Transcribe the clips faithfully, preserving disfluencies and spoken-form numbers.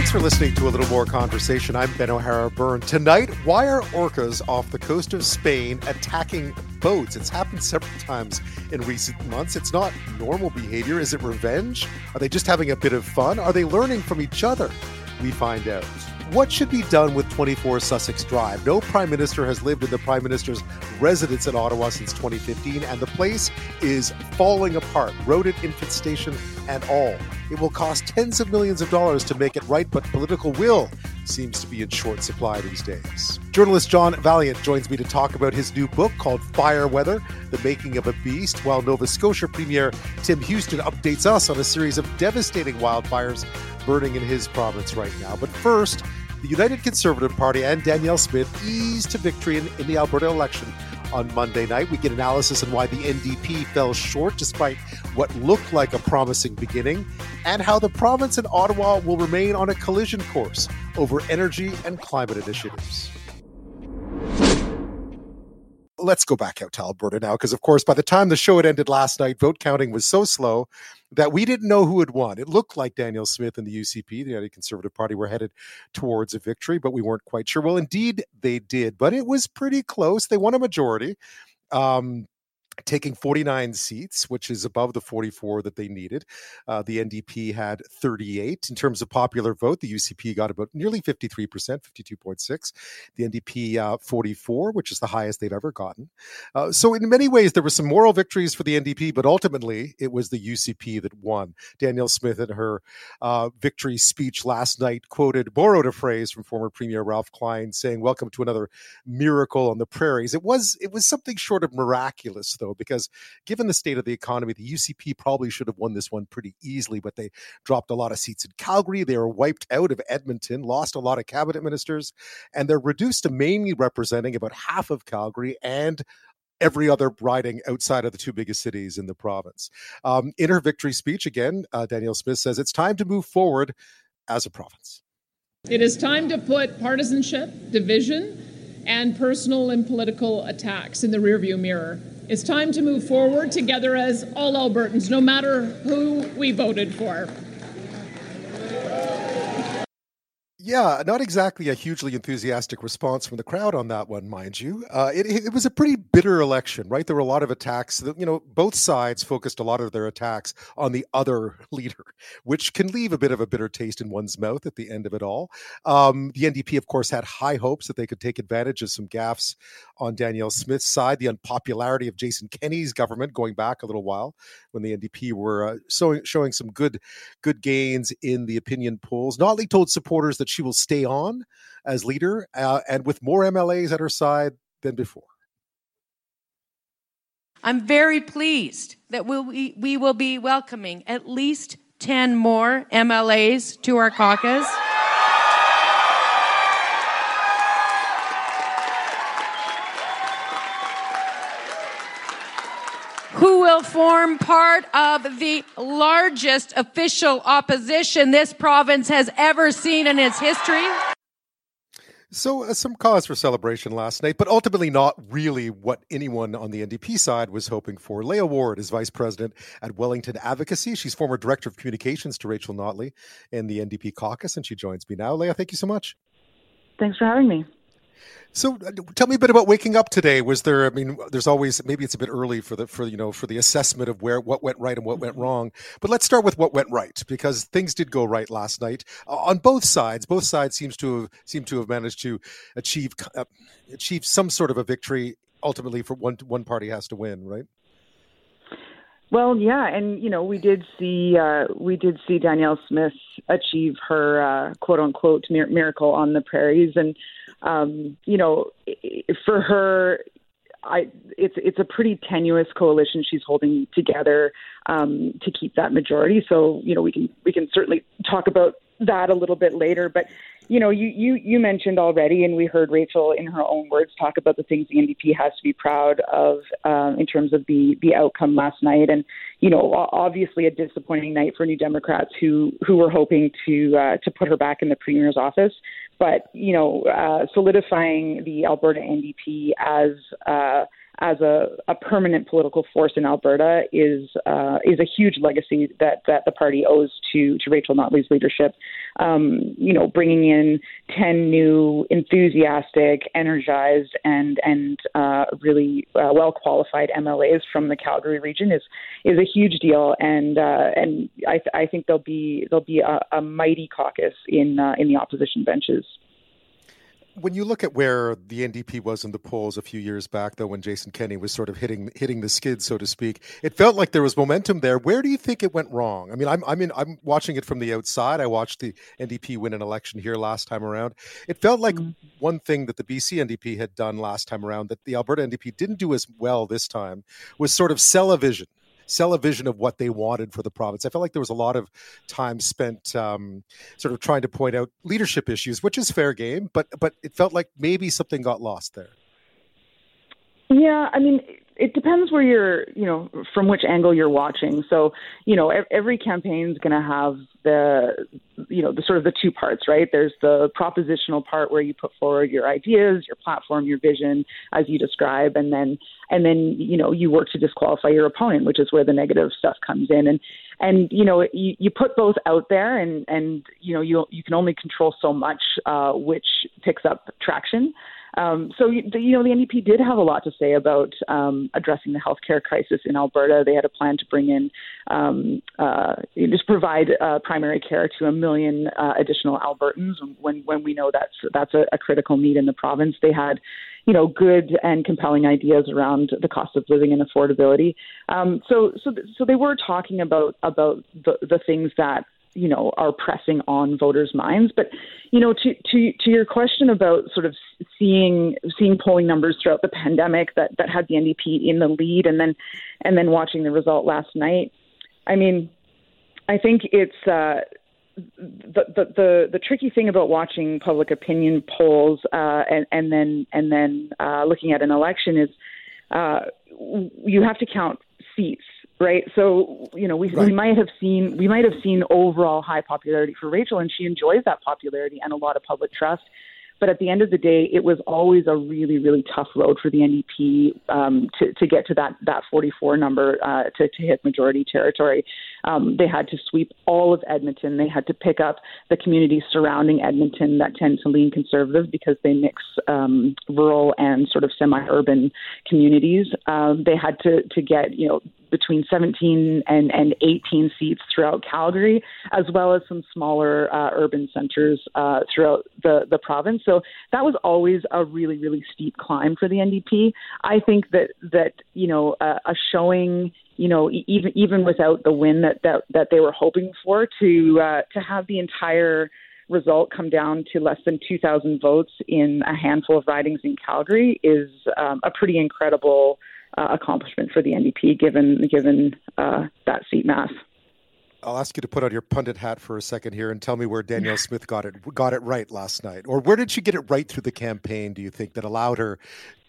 Thanks for listening to A Little More Conversation. I'm Ben O'Hara Byrne. Tonight, why are orcas off the coast of Spain attacking boats? It's happened several times in recent months. It's not normal behavior. Is it revenge? Are they just having a bit of fun? Are they learning from each other? We find out. What should be done with twenty-four Sussex Drive? No Prime Minister has lived in the Prime Minister's residence in Ottawa since twenty fifteen, and the place is falling apart, road and infant station and all. It will cost tens of millions of dollars to make it right, but political will seems to be in short supply these days. Journalist John Valiant joins me to talk about his new book called Fire Weather, The Making of a Beast, while Nova Scotia Premier Tim Houston updates us on a series of devastating wildfires burning in his province right now. But first, the United Conservative Party and Danielle Smith eased to victory in, in the Alberta election on Monday night. We get analysis on why the N D P fell short despite what looked like a promising beginning, and how the province and Ottawa will remain on a collision course over energy and climate initiatives. Let's go back out to Alberta now, because, of course, by the time the show had ended last night, vote counting was so slow that we didn't know who had won. It looked like Danielle Smith and the U C P, the United Conservative Party, were headed towards a victory, but we weren't quite sure. Well, indeed, they did, but it was pretty close. They won a majority, um, taking forty-nine seats, which is above the forty-four that they needed. Uh, the N D P had thirty-eight. In terms of popular vote, the U C P got about nearly fifty-three percent, fifty-two point six. The N D P, uh, forty-four, which is the highest they've ever gotten. Uh, so in many ways, there were some moral victories for the N D P, but ultimately, it was the U C P that won. Danielle Smith, in her uh, victory speech last night, quoted, borrowed a phrase from former Premier Ralph Klein, saying, "Welcome to another miracle on the prairies." It was, it was something short of miraculous, though, because given the state of the economy, the U C P probably should have won this one pretty easily, but they dropped a lot of seats in Calgary. They were wiped out of Edmonton, lost a lot of cabinet ministers, and they're reduced to mainly representing about half of Calgary and every other riding outside of the two biggest cities in the province. Um, in her victory speech, again, uh, Danielle Smith says it's time to move forward as a province. It is time to put partisanship, division, and personal and political attacks in the rearview mirror. It's time to move forward together as all Albertans, no matter who we voted for. Yeah, not exactly a hugely enthusiastic response from the crowd on that one, mind you. Uh, it, it was a pretty bitter election, right? There were a lot of attacks. That, you know, both sides focused a lot of their attacks on the other leader, which can leave a bit of a bitter taste in one's mouth at the end of it all. Um, the N D P, of course, had high hopes that they could take advantage of some gaffes on Danielle Smith's side. The unpopularity of Jason Kenney's government going back a little while when the N D P were uh, showing, showing some good, good gains in the opinion polls. Notley told supporters that she will stay on as leader uh, and with more M L As at her side than before. I'm very pleased that we'll, we, we will be welcoming at least ten more M L As to our caucus. Who will form part of the largest official opposition this province has ever seen in its history. So uh, some cause for celebration last night, but ultimately not really what anyone on the N D P side was hoping for. Leah Ward is vice president at Wellington Advocacy. She's former director of communications to Rachel Notley in the N D P caucus, and she joins me now. Leah, thank you so much. Thanks for having me. So uh, tell me a bit about waking up today. Was there, I mean, there's always, maybe it's a bit early for the, for, you know, for the assessment of where, what went right and what went wrong. But let's start with what went right, because things did go right last night uh, on both sides. Both sides seems to have, seem to have managed to achieve, uh, achieve some sort of a victory. Ultimately, for one, one party has to win, right? Well, yeah, and you know, we did see uh, we did see Danielle Smith achieve her uh, quote unquote mir- miracle on the prairies, and um, you know, for her, I it's it's a pretty tenuous coalition she's holding together um, to keep that majority. So you know, we can we can certainly talk about that a little bit later, but. You know, you, you, you mentioned already, and we heard Rachel in her own words talk about the things the N D P has to be proud of um, in terms of the, the outcome last night. And, you know, obviously a disappointing night for New Democrats who, who were hoping to uh, to put her back in the Premier's office. But, you know, uh, solidifying the Alberta N D P as uh, as a, a permanent political force in Alberta is uh, is a huge legacy that, that the party owes to to Rachel Notley's leadership. Um, you know, bringing in ten new, enthusiastic, energized, and and uh, really uh, well qualified M L As from the Calgary region is is a huge deal, and uh, and I, th- I think there'll be there'll be a, a mighty caucus in uh, in the opposition benches. When you look at where the N D P was in the polls a few years back, though, when Jason Kenney was sort of hitting hitting the skid, so to speak, it felt like there was momentum there. Where do you think it went wrong? I mean, I'm I'm in, I'm watching it from the outside. I watched the N D P win an election here last time around. It felt like mm-hmm. one thing that the B C N D P had done last time around that the Alberta N D P didn't do as well this time was sort of sell a vision. sell a vision of what they wanted for the province. I felt like there was a lot of time spent um, sort of trying to point out leadership issues, which is fair game, but but it felt like maybe something got lost there. Yeah, I mean, it depends where you're, you know, from which angle you're watching. So, you know, every campaign is going to have the, you know, the sort of the two parts, right? There's the propositional part where you put forward your ideas, your platform, your vision, as you describe, and then, and then, you know, you work to disqualify your opponent, which is where the negative stuff comes in. And, and you know, you, you put both out there, and, and you know, you you can only control so much, uh, which picks up traction. Um, so, you know, the N D P did have a lot to say about um, addressing the healthcare crisis in Alberta. They had a plan to bring in, um, uh, just provide uh, primary care to a million uh, additional Albertans when, when we know that's, that's a, a critical need in the province. They had, you know, good and compelling ideas around the cost of living and affordability. Um, so, so, so they were talking about, about the, the things that, you know, are pressing on voters' minds. But, you know, to, to, to your question about sort of seeing, seeing polling numbers throughout the pandemic that, that had the N D P in the lead, and then, and then watching the result last night. I mean, I think it's, uh, the, the, the, the tricky thing about watching public opinion polls, uh, and, and then, and then, uh, looking at an election is, uh, you have to count seats. Right. So, you know, we right. we might have seen we might have seen overall high popularity for Rachel, and she enjoys that popularity and a lot of public trust. But at the end of the day, it was always a really, really tough road for the N D P um, to, to get to that, that forty-four number uh, to, to hit majority territory. Um, they had to sweep all of Edmonton. They had to pick up the communities surrounding Edmonton that tend to lean conservative because they mix um, rural and sort of semi-urban communities. Um, they had to, to get, you know, between seventeen and, and eighteen seats throughout Calgary, as well as some smaller uh, urban centers uh, throughout the, the province. So that was always a really, really steep climb for the N D P. I think that, that you know, uh, a showing, you know, even even without the win that, that, that they were hoping for, to uh, to have the entire result come down to less than two thousand votes in a handful of ridings in Calgary is um, a pretty incredible Uh, accomplishment for the N D P, given given uh, that seat mass. I'll ask you to put on your pundit hat for a second here and tell me where Danielle Smith got it got it right last night, or where did she get it right through the campaign? Do you think that allowed her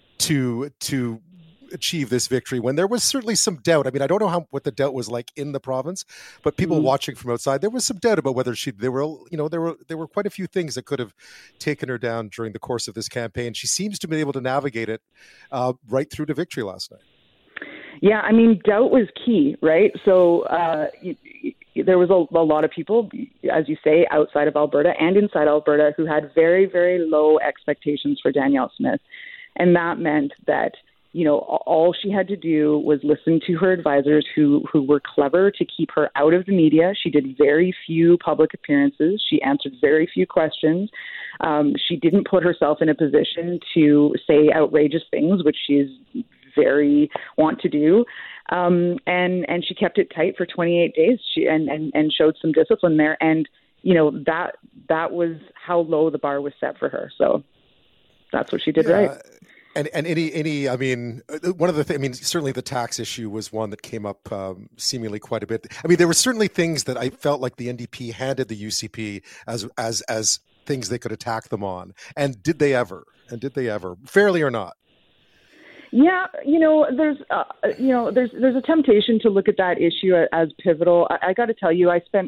to to achieve this victory when there was certainly some doubt? I mean, I don't know how what the doubt was like in the province, but people mm-hmm. watching from outside, there was some doubt about whether she. There were, you know, there were there were quite a few things that could have taken her down during the course of this campaign. She seems to be able to navigate it uh, right through to victory last night. Yeah, I mean, doubt was key, right? So uh, you, you, there was a, a lot of people, as you say, outside of Alberta and inside Alberta who had very, very low expectations for Danielle Smith, and that meant that, you know, all she had to do was listen to her advisors who, who were clever to keep her out of the media. She did very few public appearances. She answered very few questions. Um, she didn't put herself in a position to say outrageous things, which she's very want to do. Um, and, and she kept it tight for twenty-eight days she, and, and, and showed some discipline there. And, you know, that, that was how low the bar was set for her. So that's what she did yeah. right. And and any any I mean one of the things I mean certainly the tax issue was one that came up um, seemingly quite a bit. I mean there were certainly things that I felt like the N D P handed the U C P as as as things they could attack them on. And did they ever? And did they ever? Fairly or not? Yeah, you know, there's, uh, you know, there's, there's a temptation to look at that issue as pivotal. I, I got to tell you, I spent,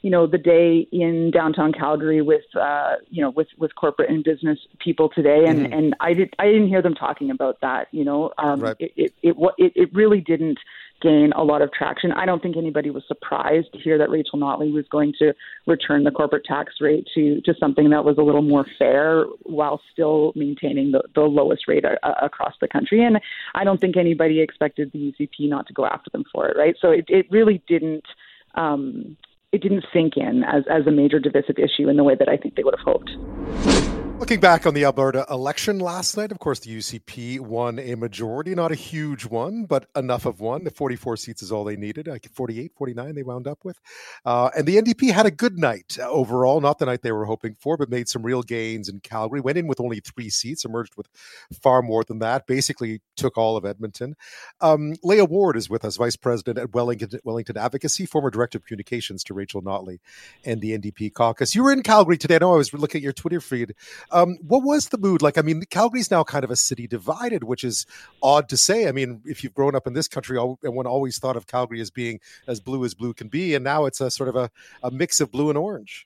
you know, the day in downtown Calgary with, uh, you know, with, with corporate and business people today. And, mm-hmm. and I did, I didn't hear them talking about that, you know, um, right. it, it, it, it, it really didn't gain a lot of traction. I don't think anybody was surprised to hear that Rachel Notley was going to return the corporate tax rate to, to something that was a little more fair while still maintaining the, the lowest rate a, a, across the country. And I don't think anybody expected the U C P not to go after them for it, right? So it, it really didn't, um, it didn't sink in as, as a major divisive issue in the way that I think they would have hoped. Looking back on the Alberta election last night, of course, the U C P won a majority, not a huge one, but enough of one. The forty-four seats is all they needed. Like forty-eight, forty-nine they wound up with. Uh, and the N D P had a good night overall, not the night they were hoping for, but made some real gains in Calgary. Went in with only three seats, emerged with far more than that, basically took all of Edmonton. Um, Leah Ward is with us, Vice President at Wellington, Wellington Advocacy, former Director of Communications to Rachel Notley and the N D P caucus. You were in Calgary today. I know I was looking at your Twitter feed. Um, what was the mood like? I mean, Calgary's now kind of a city divided, which is odd to say. I mean, if you've grown up in this country, everyone always thought of Calgary as being as blue as blue can be, and now it's a sort of a, a mix of blue and orange.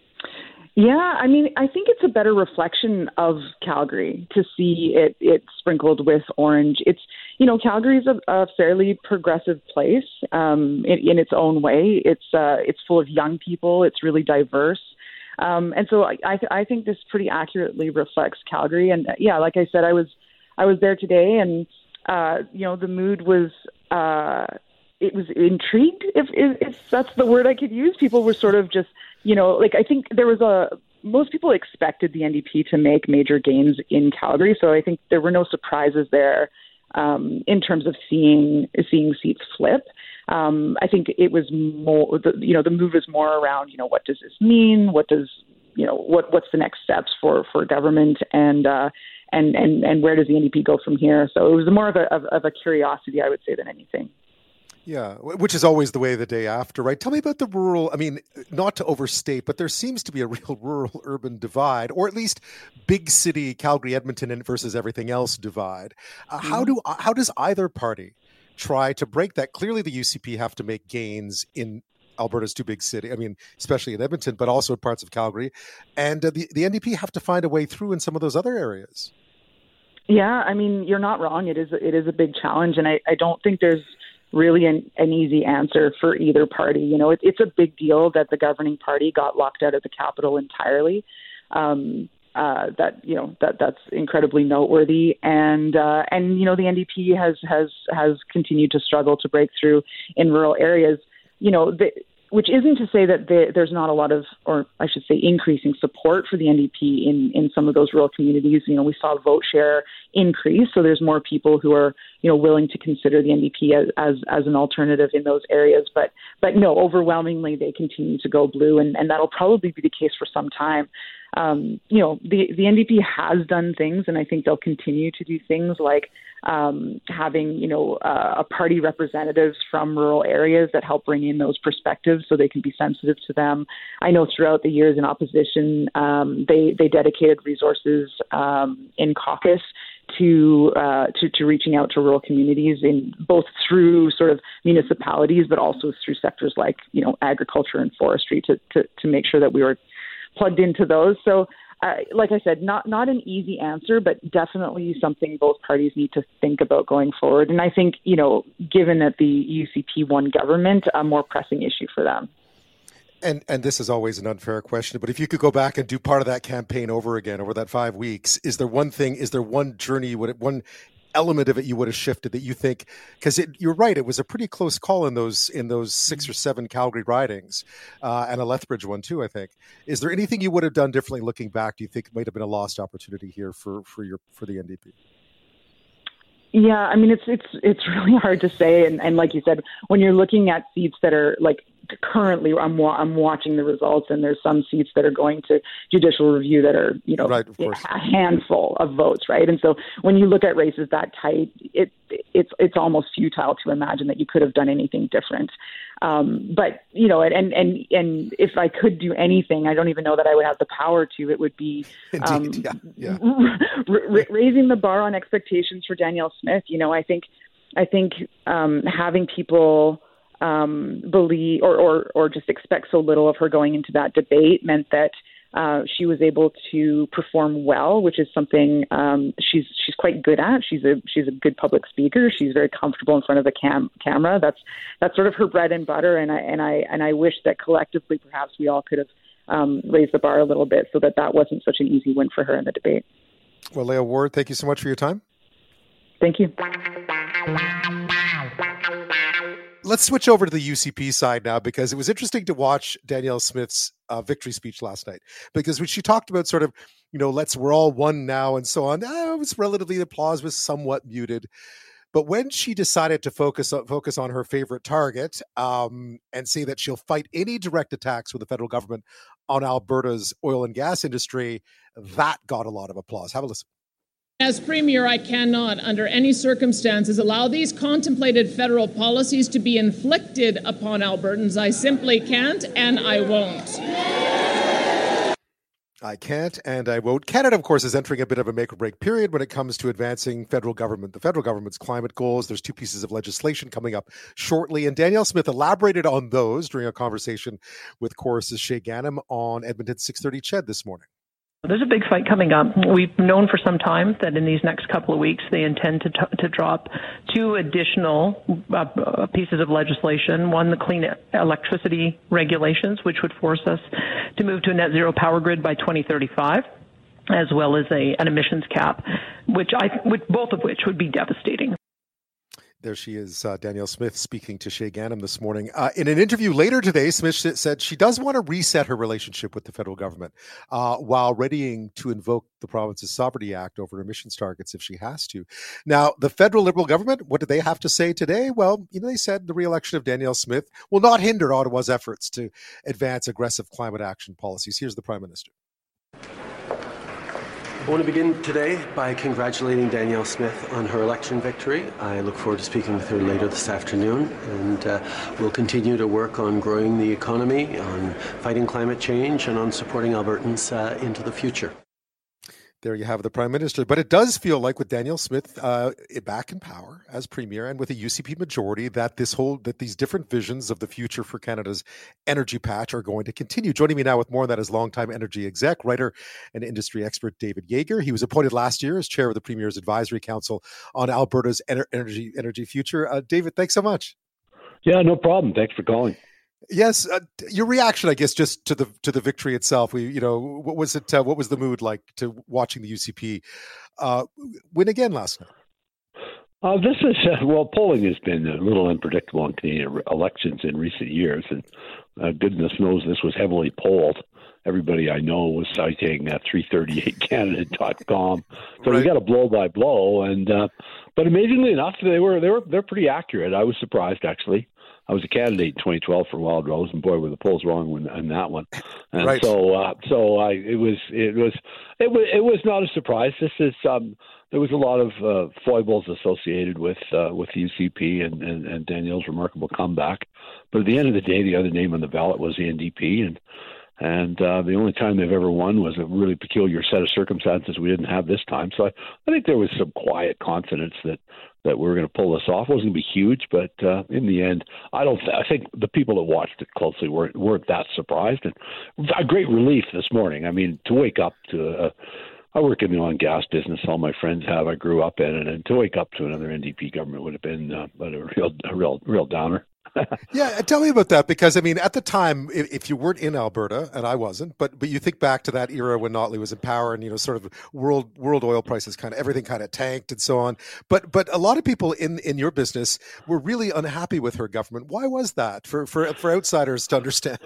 Yeah, I mean, I think it's a better reflection of Calgary to see it, it sprinkled with orange. It's, you know, Calgary's a, a fairly progressive place um, in, in its own way. It's uh, it's full of young people. It's really diverse. Um, and so I, I, I think this pretty accurately reflects Calgary. And uh, yeah, like I said, I was I was there today, and uh, you know, the mood was uh, it was intrigued, if, if if that's the word I could use. People were sort of just, you know, like I think there was a most people expected the N D P to make major gains in Calgary, so I think there were no surprises there um, in terms of seeing seeing seats flip. Um, I think it was more, the, you know, the move is more around, you know, what does this mean? What does, you know, what what's the next steps for, for government, and uh, and and and where does the N D P go from here? So it was more of a of, of a curiosity, I would say, than anything. Yeah, which is always the way the day after, right? Tell me about the rural, I mean, not to overstate, but there seems to be a real rural-urban divide, or at least big city Calgary, Edmonton versus everything else divide. Uh, mm-hmm. How do how does either party try to break that? Clearly the U C P have to make gains in Alberta's two big city. I mean, especially in Edmonton, but also in parts of Calgary. And uh, the, the N D P have to find a way through in some of those other areas. Yeah, I mean, you're not wrong. It is, it is a big challenge. And I, I don't think there's really an, an easy answer for either party. You know, it, it's a big deal that the governing party got locked out of the capital entirely. Um, Uh, that you know that that's incredibly noteworthy, and uh, and you know the N D P has has has continued to struggle to break through in rural areas. You know, the, which isn't to say that the, there's not a lot of, or I should say, increasing support for the N D P in in some of those rural communities. You know, we saw vote share increase, so there's more people who are you know willing to consider the N D P as as, as an alternative in those areas. But but no, overwhelmingly they continue to go blue, and, and that'll probably be the case for some time. Um, you know, the, the N D P has done things, and I think they'll continue to do things like um, having, you know, uh, a party representatives from rural areas that help bring in those perspectives so they can be sensitive to them. I know throughout the years in opposition, um, they, they dedicated resources um, in caucus to, uh, to to reaching out to rural communities, in both through sort of municipalities, but also through sectors like, you know, agriculture and forestry to, to, to make sure that we were plugged into those. So, uh, like I said, not not an easy answer, but definitely something both parties need to think about going forward. And I think, you know, given that the U C P won government, a more pressing issue for them. And and this is always an unfair question, but if you could go back and do part of that campaign over again, over that five weeks, is there one thing, is there one journey, you would one element of it you would have shifted that you think, because you're right, it was a pretty close call in those in those six or seven Calgary ridings, uh, and a Lethbridge one too, I think. Is there anything you would have done differently looking back? Do you think it might have been a lost opportunity here for, for your for the N D P? Yeah, I mean, it's it's it's really hard to say, and, and like you said, when you're looking at seats that are like currently, I'm wa- I'm watching the results, and there's some seats that are going to judicial review that are, you know, right, of course, a handful of votes, right? And so when you look at races that tight, it it's it's almost futile to imagine that you could have done anything different. Um, but you know, and and and if I could do anything, I don't even know that I would have the power to. It would be um, Indeed, yeah, yeah. r- r- raising the bar on expectations for Danielle Smith. You know, I think I think um, having people um, believe or, or or just expect so little of her going into that debate meant that uh, she was able to perform well, which is something um, she's she's quite good at. She's a she's a good public speaker. She's very comfortable in front of the cam- camera. That's that's sort of her bread and butter. And I and I and I wish that collectively, perhaps we all could have um, raised the bar a little bit so that that wasn't such an easy win for her in the debate. Well, Leah Ward, thank you so much for your time. Thank you. Let's switch over to the U C P side now, because it was interesting to watch Danielle Smith's uh, victory speech last night, because when she talked about sort of, you know, let's, we're all one now and so on, uh, it was relatively, the applause was somewhat muted. But when she decided to focus on, focus on her favorite target um, and say that she'll fight any direct attacks with the federal government on Alberta's oil and gas industry, that got a lot of applause. Have a listen. As Premier, I cannot, under any circumstances, allow these contemplated federal policies to be inflicted upon Albertans. I simply can't, and I won't. I can't, and I won't. Canada, of course, is entering a bit of a make-or-break period when it comes to advancing federal government, the federal government's climate goals. There's two pieces of legislation coming up shortly, and Danielle Smith elaborated on those during a conversation with Chorus's Shay Ganem on Edmonton six thirty C H E D this morning. There's a big fight coming up. We've known for some time that in these next couple of weeks they intend to t- to drop two additional uh, pieces of legislation. One, the clean electricity regulations, which would force us to move to a net zero power grid by twenty thirty-five, as well as a an emissions cap, which I which, both of which would be devastating. There she is, uh, Danielle Smith, speaking to Shay Ganem this morning. Uh, in an interview later today, Smith said she does want to reset her relationship with the federal government uh, while readying to invoke the province's Sovereignty Act over emissions targets if she has to. Now, the federal Liberal government, what did they have to say today? Well, you know, they said the re-election of Danielle Smith will not hinder Ottawa's efforts to advance aggressive climate action policies. Here's the Prime Minister. I want to begin today by congratulating Danielle Smith on her election victory. I look forward to speaking with her later this afternoon, and uh, we'll continue to work on growing the economy, on fighting climate change, and on supporting Albertans uh, into the future. There you have the Prime Minister. But it does feel like with Danielle Smith uh, back in power as Premier and with a U C P majority that this whole that these different visions of the future for Canada's energy patch are going to continue. Joining me now with more on that is longtime energy exec, writer, and industry expert David Yeager. He was appointed last year as chair of the Premier's Advisory Council on Alberta's ener- energy energy future. Uh, David, thanks so much. Yeah, no problem. Thanks for calling. Yes, uh, your reaction, I guess, just to the to the victory itself. We, you know, what was it? Uh, what was the mood like to watching the U C P uh, win again last night? Uh, this is uh, well, polling has been a little unpredictable in Canadian elections in recent years, and uh, goodness knows this was heavily polled. Everybody I know was citing uh, three thirty-eight candidate dot com, so right. We got a blow by blow, and uh, but amazingly enough, they were they were they're pretty accurate. I was surprised actually. I was a candidate in twenty twelve for Wild Rose, and boy, were the polls wrong in that one. And right. so, uh, so I, it was, it was, it was, it was not a surprise. This is, um, there was a lot of uh, foibles associated with uh, with the U C P and, and, and Danielle's remarkable comeback. But at the end of the day, the other name on the ballot was the N D P, and and uh, the only time they've ever won was a really peculiar set of circumstances we didn't have this time. So I, I think there was some quiet confidence that. that we were going to pull this off. It wasn't going to be huge, but uh, in the end, I don't. Th- I think the people that watched it closely weren't weren't that surprised, and a great relief this morning. I mean, to wake up to. Uh, I work in the oil and gas business. All my friends have. I grew up in it, and to wake up to another N D P government would have been uh, a real, a real, real downer. Yeah, tell me about that, because I mean, at the time, if, if you weren't in Alberta, and I wasn't, but but you think back to that era when Notley was in power, and you know, sort of world world oil prices, kind of everything kind of tanked and so on. But but a lot of people in, in your business were really unhappy with her government. Why was that? For for for outsiders to understand.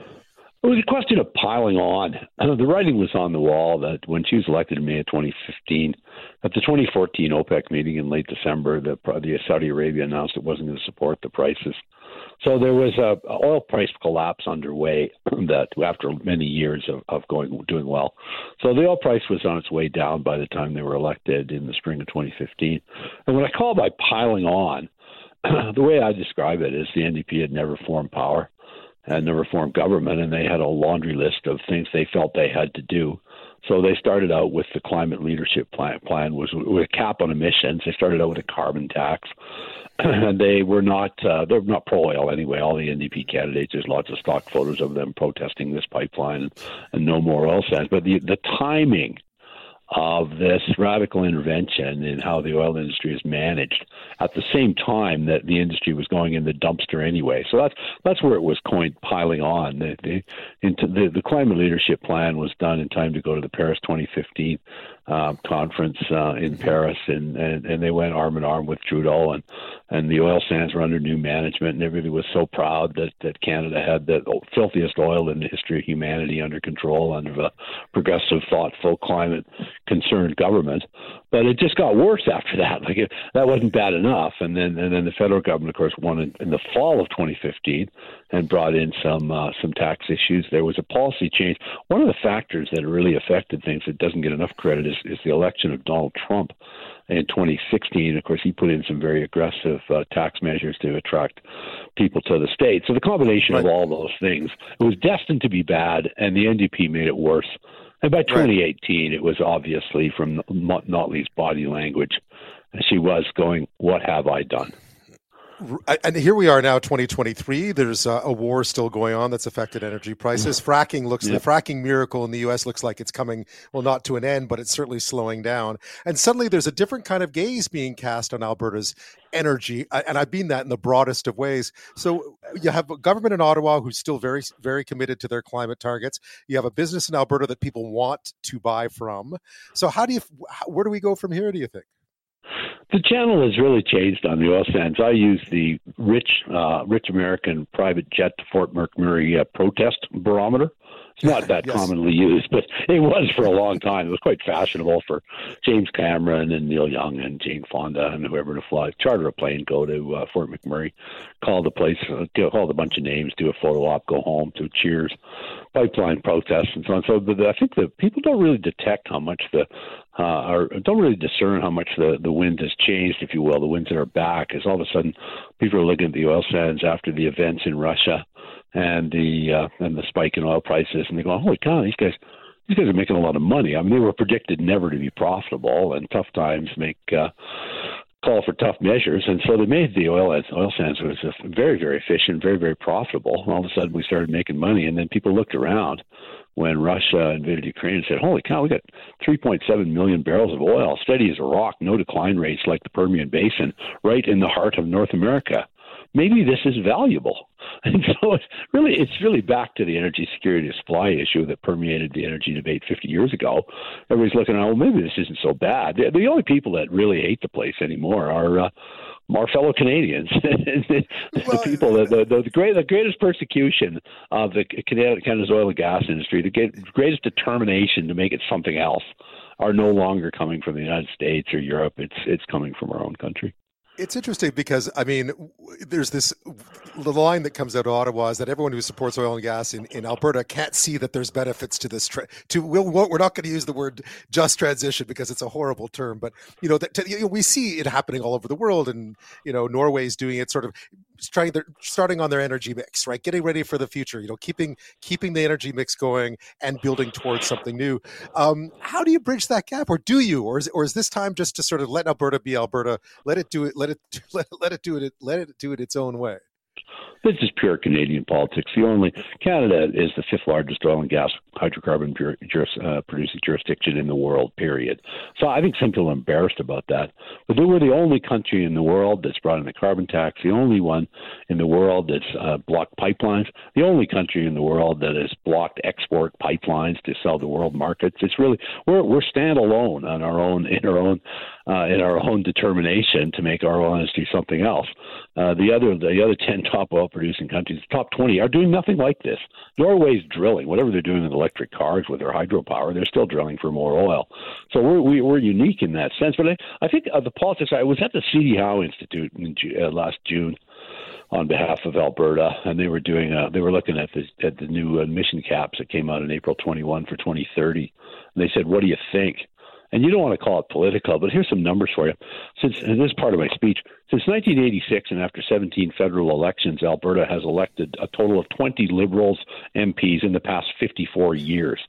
It was a question of piling on. The writing was on the wall that when she was elected in May of twenty fifteen, at the twenty fourteen OPEC meeting in late December, the, the Saudi Arabia announced it wasn't going to support the prices. So there was a, a oil price collapse underway that after many years of, of going doing well. So the oil price was on its way down by the time they were elected in the spring of twenty fifteen. And what I call by piling on, the way I describe it is the N D P had never formed power and never formed government, and they had a laundry list of things they felt they had to do So they started out with the climate leadership plan, plan was with a cap on emissions. They started out with a carbon tax. And they were not, uh, they're not pro-oil anyway. All the N D P candidates, there's lots of stock photos of them protesting this pipeline and, and no more oil sands. But the, the timing of this radical intervention in how the oil industry is managed at the same time that the industry was going in the dumpster anyway. So that's that's where it was coined piling on. The, the, into the, the climate leadership plan was done in time to go to the Paris twenty fifteen uh, conference uh, in Paris, and, and, and they went arm in arm with Trudeau, and, and the oil sands were under new management, and everybody was so proud that, that Canada had the filthiest oil in the history of humanity under control under a progressive, thoughtful, climate concerned government. But it just got worse after that. Like it, that wasn't bad enough. And then and then the federal government, of course, won in, in the fall of twenty fifteen and brought in some uh, some tax issues. There was a policy change. One of the factors that really affected things that doesn't get enough credit is, is the election of Donald Trump in twenty sixteen. Of course, he put in some very aggressive uh, tax measures to attract people to the state. So the combination right. of all those things, it was destined to be bad, and the N D P made it worse. And by twenty eighteen, right. it was obviously from Notley's body language, she was going, "What have I done?" And here we are now, twenty twenty-three. There's uh, a war still going on that's affected energy prices. Mm-hmm. Fracking looks, yeah. the fracking miracle in the U S looks like it's coming, well, not to an end, but it's certainly slowing down. And suddenly there's a different kind of gaze being cast on Alberta's energy. And I mean that in the broadest of ways. So you have a government in Ottawa who's still very, very committed to their climate targets. You have a business in Alberta that people want to buy from. So how do you, where do we go from here, do you think? The channel has really changed on the oil sands. I use the rich, uh, rich American private jet to Fort McMurray uh, protest barometer. It's not that yes. commonly used, but it was for a long time. It was quite fashionable for James Cameron and Neil Young and Jane Fonda and whoever to fly, charter a plane, go to uh, Fort McMurray, call the place, uh, call a bunch of names, do a photo op, go home, do cheers, pipeline protests, and so on. So, but I think that people don't really detect how much the, uh, or don't really discern how much the, the wind has changed, if you will. The winds that are back, as all of a sudden people are looking at the oil sands after the events in Russia and the uh, and the spike in oil prices, and they go, "Holy cow! These guys, these guys are making a lot of money." I mean, they were predicted never to be profitable, and tough times make uh, call for tough measures, and so they made the oil oil sands was very, very efficient, very, very profitable. And all of a sudden, we started making money, and then people looked around when Russia invaded Ukraine and said, "Holy cow! We got three point seven million barrels of oil, steady as a rock, no decline rates like the Permian Basin, right in the heart of North America. Maybe this is valuable." And so it's really, it's really back to the energy security supply issue that permeated the energy debate fifty years ago. Everybody's looking at, well, maybe this isn't so bad. The, the only people that really hate the place anymore are uh, our fellow Canadians. the, the people, the, the, the, great, the greatest persecution of the Canada, Canada's oil and gas industry, the greatest determination to make it something else, are no longer coming from the United States or Europe. It's it's coming from our own country. It's interesting because, I mean, there's this, the line that comes out of Ottawa is that everyone who supports oil and gas in, in Alberta can't see that there's benefits to this. Tra- to we'll, we're not going to use the word just transition because it's a horrible term, but, you know, that to, you know, we see it happening all over the world, and, you know, Norway's doing it sort of trying their, starting on their energy mix, right? Getting ready for the future, you know, keeping, keeping the energy mix going and building towards something new. Um, how do you bridge that gap, or do you, or is, or is this time just to sort of let Alberta be Alberta, let it do it, let it, let, let it do it, let it do it its own way? This is pure Canadian politics. The only Canada is the fifth largest oil and gas hydrocarbon juris, uh, producing jurisdiction in the world, period. So I think some people are embarrassed about that. But they were the only country in the world that's brought in the carbon tax, the only one in the world that's uh, blocked pipelines, the only country in the world that has blocked export pipelines to sell to world markets. It's really we're we're standalone on our own in our own uh, in our own determination to make our oil industry something else. Uh, the other the other ten top oil producing countries, top twenty, are doing nothing like this. Norway's drilling, whatever they're doing with electric cars with their hydropower, they're still drilling for more oil. So we're we, we're unique in that sense. But I, I think uh, the politics. I was at the C D Howe Institute in, uh, last June on behalf of Alberta, and they were doing uh, they were looking at the at the new emission caps that came out in April twenty-first for twenty thirty. And they said, "What do you think?" And you don't want to call it political, but here's some numbers for you. Since, and this is part of my speech, since nineteen eighty-six and after seventeen federal elections, Alberta has elected a total of twenty Liberals M Ps in the past fifty-four years.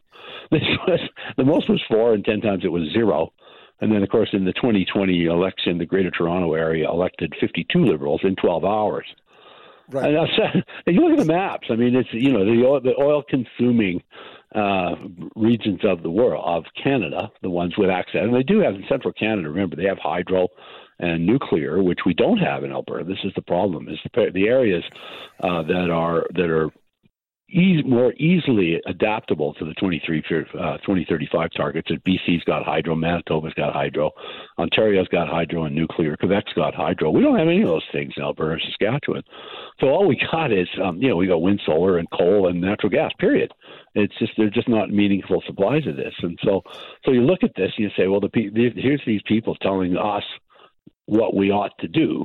This was the most was four, and ten times it was zero. And then, of course, in the twenty twenty election, the Greater Toronto Area elected fifty-two Liberals in twelve hours. Right. And, that's, and you look at the maps. I mean, it's you know the oil, the oil-consuming uh, regions of the world of Canada, the ones with access, and they do have in central Canada. Remember, they have hydro and nuclear, which we don't have in Alberta. This is the problem: is the, the areas uh, that are that are e- more easily adaptable to the twenty-three, uh, twenty thirty-five targets. That B C's got hydro, Manitoba's got hydro, Ontario's got hydro and nuclear, Quebec's got hydro. We don't have any of those things in Alberta or Saskatchewan. So all we got is, um, you know, we got wind, solar, and coal and natural gas. Period. It's just they're just not meaningful supplies of this. And so, so you look at this and you say, well, the, the here's these people telling us what we ought to do,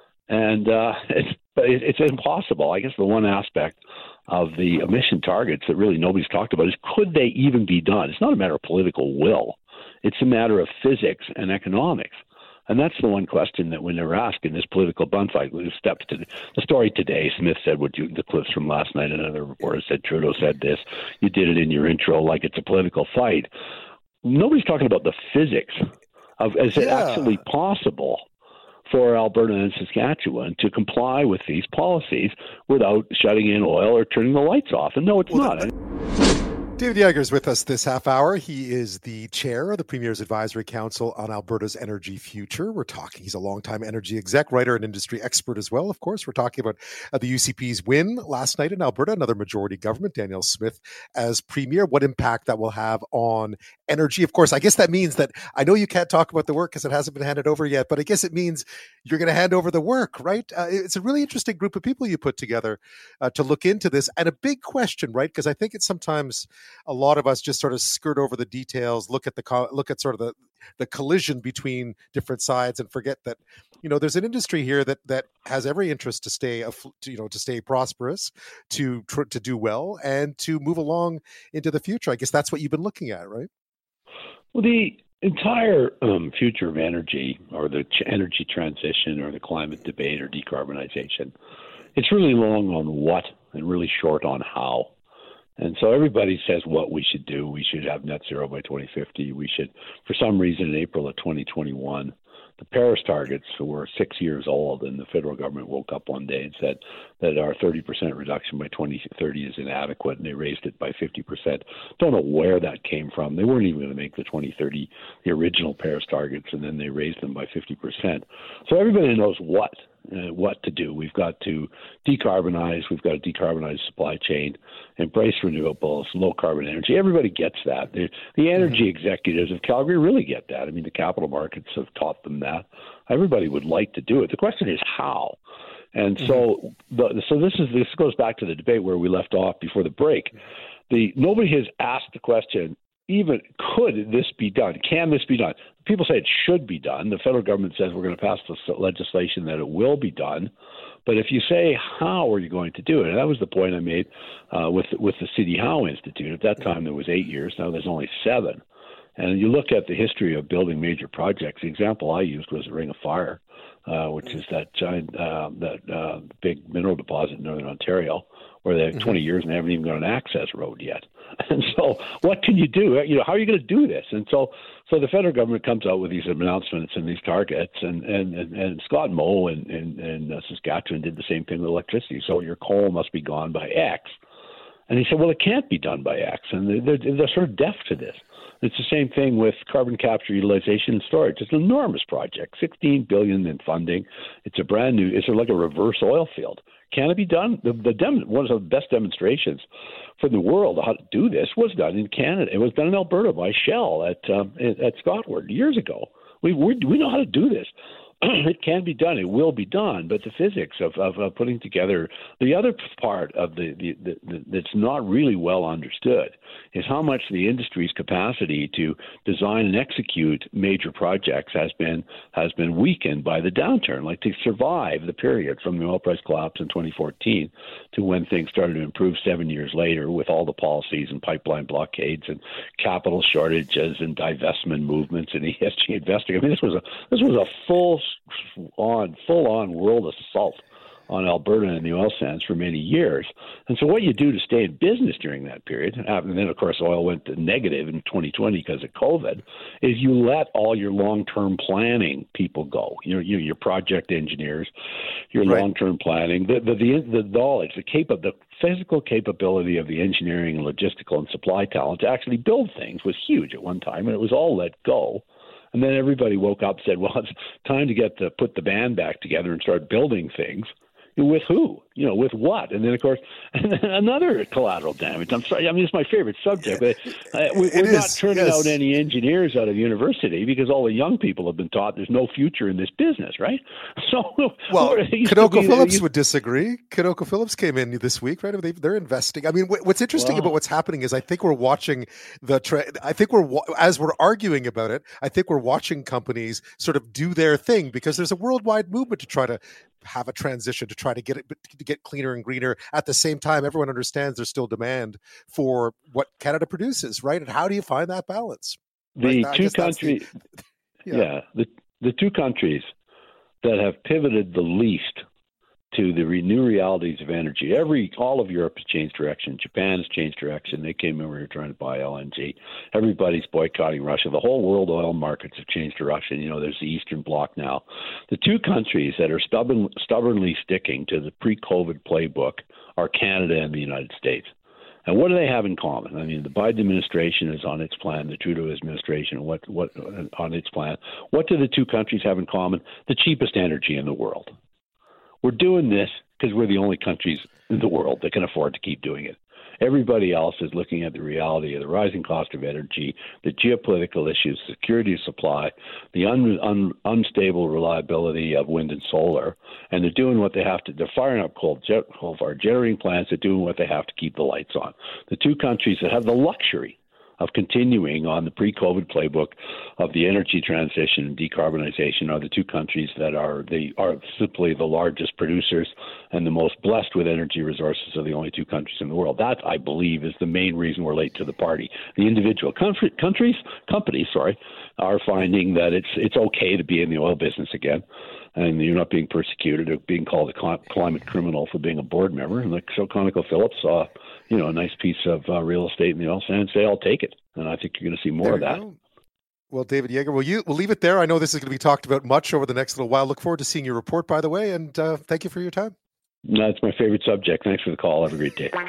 and uh, it's it's impossible. I guess the one aspect of the emission targets that really nobody's talked about is could they even be done? It's not a matter of political will. It's a matter of physics and economics. And that's the one question that when they're asking this political bunfight, we stepped to the, the story today. Smith said what you, the clips from last night, another reporter said Trudeau said this. You did it in your intro like it's a political fight. Nobody's talking about the physics of is yeah. it actually possible for Alberta and Saskatchewan to comply with these policies without shutting in oil or turning the lights off. And no, it's well, not. David Yeager is with us this half hour. He is the chair of the Premier's Advisory Council on Alberta's energy future. We're talking, he's a longtime energy exec, writer, and industry expert as well. Of course, we're talking about uh, the U C P's win last night in Alberta, another majority government, Danielle Smith as Premier, what impact that will have on energy. Of course, I guess that means that I know you can't talk about the work because it hasn't been handed over yet, but I guess it means you're going to hand over the work, right? Uh, it's a really interesting group of people you put together uh, to look into this. And a big question, right? Because I think it's sometimes a lot of us just sort of skirt over the details, look at the look at sort of the, the collision between different sides, and forget that you know there's an industry here that that has every interest to stay you know to stay prosperous, to to do well, and to move along into the future. I guess that's what you've been looking at, right? Well, the entire um, future of energy, or the ch- energy transition, or the climate debate, or decarbonization, it's really long on what and really short on how. And so everybody says what we should do. We should have net zero by twenty fifty. We should, for some reason, in April of twenty twenty-one, the Paris targets were six years old, and the federal government woke up one day and said that our thirty percent reduction by twenty thirty is inadequate, and they raised it by fifty percent. Don't know where that came from. They weren't even going to make the twenty thirty, the original Paris targets, and then they raised them by fifty percent. So everybody knows what. Uh, what to do. We've got to decarbonize. We've got to decarbonize supply chain, embrace renewables, low carbon energy. Everybody gets that. The, the energy mm-hmm. executives of Calgary really get that. I mean, the capital markets have taught them that. Everybody would like to do it. The question is how. And mm-hmm. so, the, so this is this goes back to the debate where we left off before the break. The nobody has asked the question. Even could this be done? Can this be done? People say it should be done. The federal government says we're going to pass this legislation that it will be done. But if you say, how are you going to do it? And that was the point I made uh, with with the C D Howe Institute. At that time, there was eight years. Now there's only seven. And you look at the history of building major projects. The example I used was the Ring of Fire, uh, which is that giant, uh, that uh, big mineral deposit in northern Ontario, where they have mm-hmm. twenty years and they haven't even got an access road yet. And so what can you do? You know, how are you going to do this? And so so the federal government comes out with these announcements and these targets, and, and, and, and Scott Moe in, in, in uh, Saskatchewan did the same thing with electricity. So your coal must be gone by X. And he said, well, it can't be done by X. And they're, they're, they're sort of deaf to this. It's the same thing with carbon capture, utilization, and storage. It's an enormous project, sixteen billion dollars in funding. It's a brand new, it's like a reverse oil field. Can it be done? The, the dem, one of the best demonstrations for the world of how to do this was done in Canada. It was done in Alberta by Shell at um, at Scotward years ago. We we we know how to do this. It can be done. It will be done. But the physics of, of, of putting together the other part of the, the, the, the that's not really well understood is how much the industry's capacity to design and execute major projects has been has been weakened by the downturn. Like to survive the period from the oil price collapse in twenty fourteen to when things started to improve seven years later with all the policies and pipeline blockades and capital shortages and divestment movements and E S G investing. I mean, this was a this was a full on full on world assault on Alberta and the oil sands for many years. And so what you do to stay in business during that period, and then, of course, oil went to negative in twenty twenty because of COVID, is you let all your long-term planning people go, your, your, your project engineers, your right. long-term planning, the, the, the, the knowledge, the, capa- the physical capability of the engineering and logistical and supply talent to actually build things was huge at one time, and it was all let go. And then everybody woke up and said, well, it's time to get to put the band back together and start building things. With who? You know, with what? And then, of course, and then another collateral damage. I'm sorry. I mean, it's my favorite subject. But uh, we, we're is, not turning yes. out any engineers out of university because all the young people have been taught there's no future in this business, right? So, well, ConocoPhillips would disagree. ConocoPhillips came in this week, right? They, they're investing. I mean, what's interesting wow. about what's happening is I think we're watching the. Tra- I think we're as we're arguing about it. I think we're watching companies sort of do their thing because there's a worldwide movement to try to have a transition to try to get it to get cleaner and greener. At the same time, everyone understands there's still demand for what Canada produces, right? And how do you find that balance? The right? two countries, the, yeah. yeah, the the two countries that have pivoted the least to the new realities of energy. Every all of Europe has changed direction. Japan has changed direction. They came over here trying to buy L N G. Everybody's boycotting Russia. The whole world oil markets have changed direction. You know, there's the Eastern Bloc now. The two countries that are stubborn, stubbornly sticking to the pre-COVID playbook are Canada and the United States. And what do they have in common? I mean, the Biden administration is on its plan. The Trudeau administration, what what on its plan? What do the two countries have in common? The cheapest energy in the world. We're doing this because we're the only countries in the world that can afford to keep doing it. Everybody else is looking at the reality of the rising cost of energy, the geopolitical issues, security of supply, the un, un, unstable reliability of wind and solar, and they're doing what they have to. They're firing up coal, jet, coal-fired generating plants. They're doing what they have to keep the lights on. The two countries that have the luxury of continuing on the pre-COVID playbook of the energy transition and decarbonization are the two countries that are the are simply the largest producers and the most blessed with energy resources are the only two countries in the world. That, I believe, is the main reason we're late to the party. The individual country, countries, companies, sorry, are finding that it's it's okay to be in the oil business again, and you're not being persecuted or being called a climate criminal for being a board member. And like so ConocoPhillips saw, you know, a nice piece of uh, real estate in the oil sands, say, I'll take it. And I think you're going to see more there of that. Go. Well, David Yeager, will you, we'll leave it there. I know this is going to be talked about much over the next little while. Look forward to seeing your report, by the way, and uh, thank you for your time. No, it's my favorite subject. Thanks for the call. Have a great day.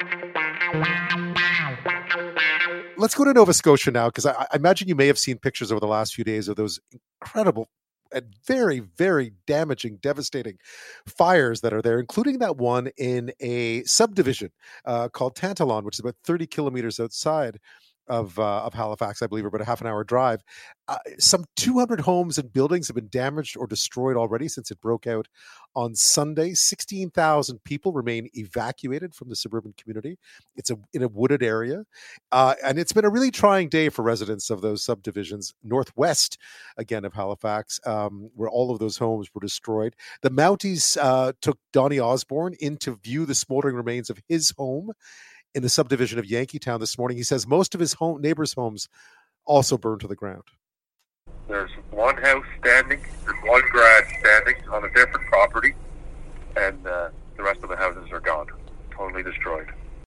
Let's go to Nova Scotia now, because I, I imagine you may have seen pictures over the last few days of those incredible and very, very damaging, devastating fires that are there, including that one in a subdivision uh, called Tantalon, which is about thirty kilometers outside of uh, of Halifax, I believe, or about a half an hour drive. Uh, some two hundred homes and buildings have been damaged or destroyed already since it broke out on Sunday. sixteen thousand people remain evacuated from the suburban community. It's a, in a wooded area. Uh, and it's been a really trying day for residents of those subdivisions, northwest, again, of Halifax, um, where all of those homes were destroyed. The Mounties uh, took Donnie Osborne in to view the smoldering remains of his home in the subdivision of Yankeetown this morning. He says most of his home neighbors' homes also burned to the ground. There's one house standing, there's one garage standing on a different property, and uh, the rest of the houses are gone, totally destroyed.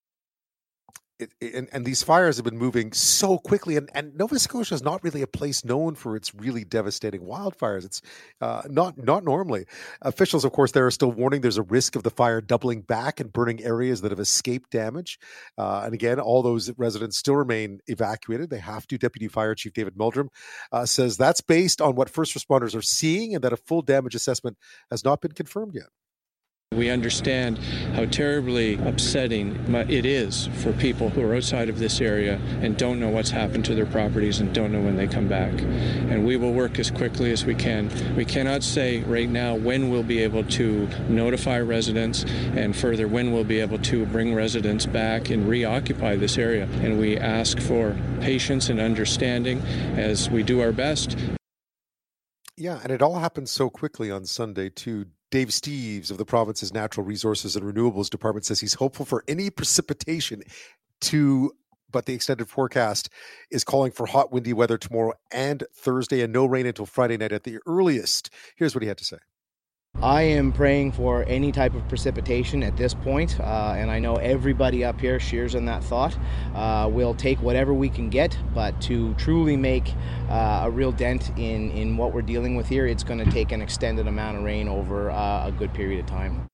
It, and, and these fires have been moving so quickly, and, and Nova Scotia is not really a place known for its really devastating wildfires. It's uh, not not normally. Officials, of course, there are still warning there's a risk of the fire doubling back and burning areas that have escaped damage. Uh, and again, all those residents still remain evacuated. They have to. Deputy Fire Chief David Meldrum uh, says that's based on what first responders are seeing and that a full damage assessment has not been confirmed yet. We understand how terribly upsetting it is for people who are outside of this area and don't know what's happened to their properties and don't know when they come back. And we will work as quickly as we can. We cannot say right now when we'll be able to notify residents and further when we'll be able to bring residents back and reoccupy this area. And we ask for patience and understanding as we do our best. Yeah, and it all happened so quickly on Sunday, too. Dave Steeves of the province's Natural Resources and Renewables Department says he's hopeful for any precipitation to, but the extended forecast is calling for hot, windy weather tomorrow and Thursday and no rain until Friday night at the earliest. Here's what he had to say. I am praying for any type of precipitation at this point, uh, and I know everybody up here shares in that thought. Uh, we'll take whatever we can get, but to truly make uh, a real dent in, in what we're dealing with here, it's going to take an extended amount of rain over uh, a good period of time.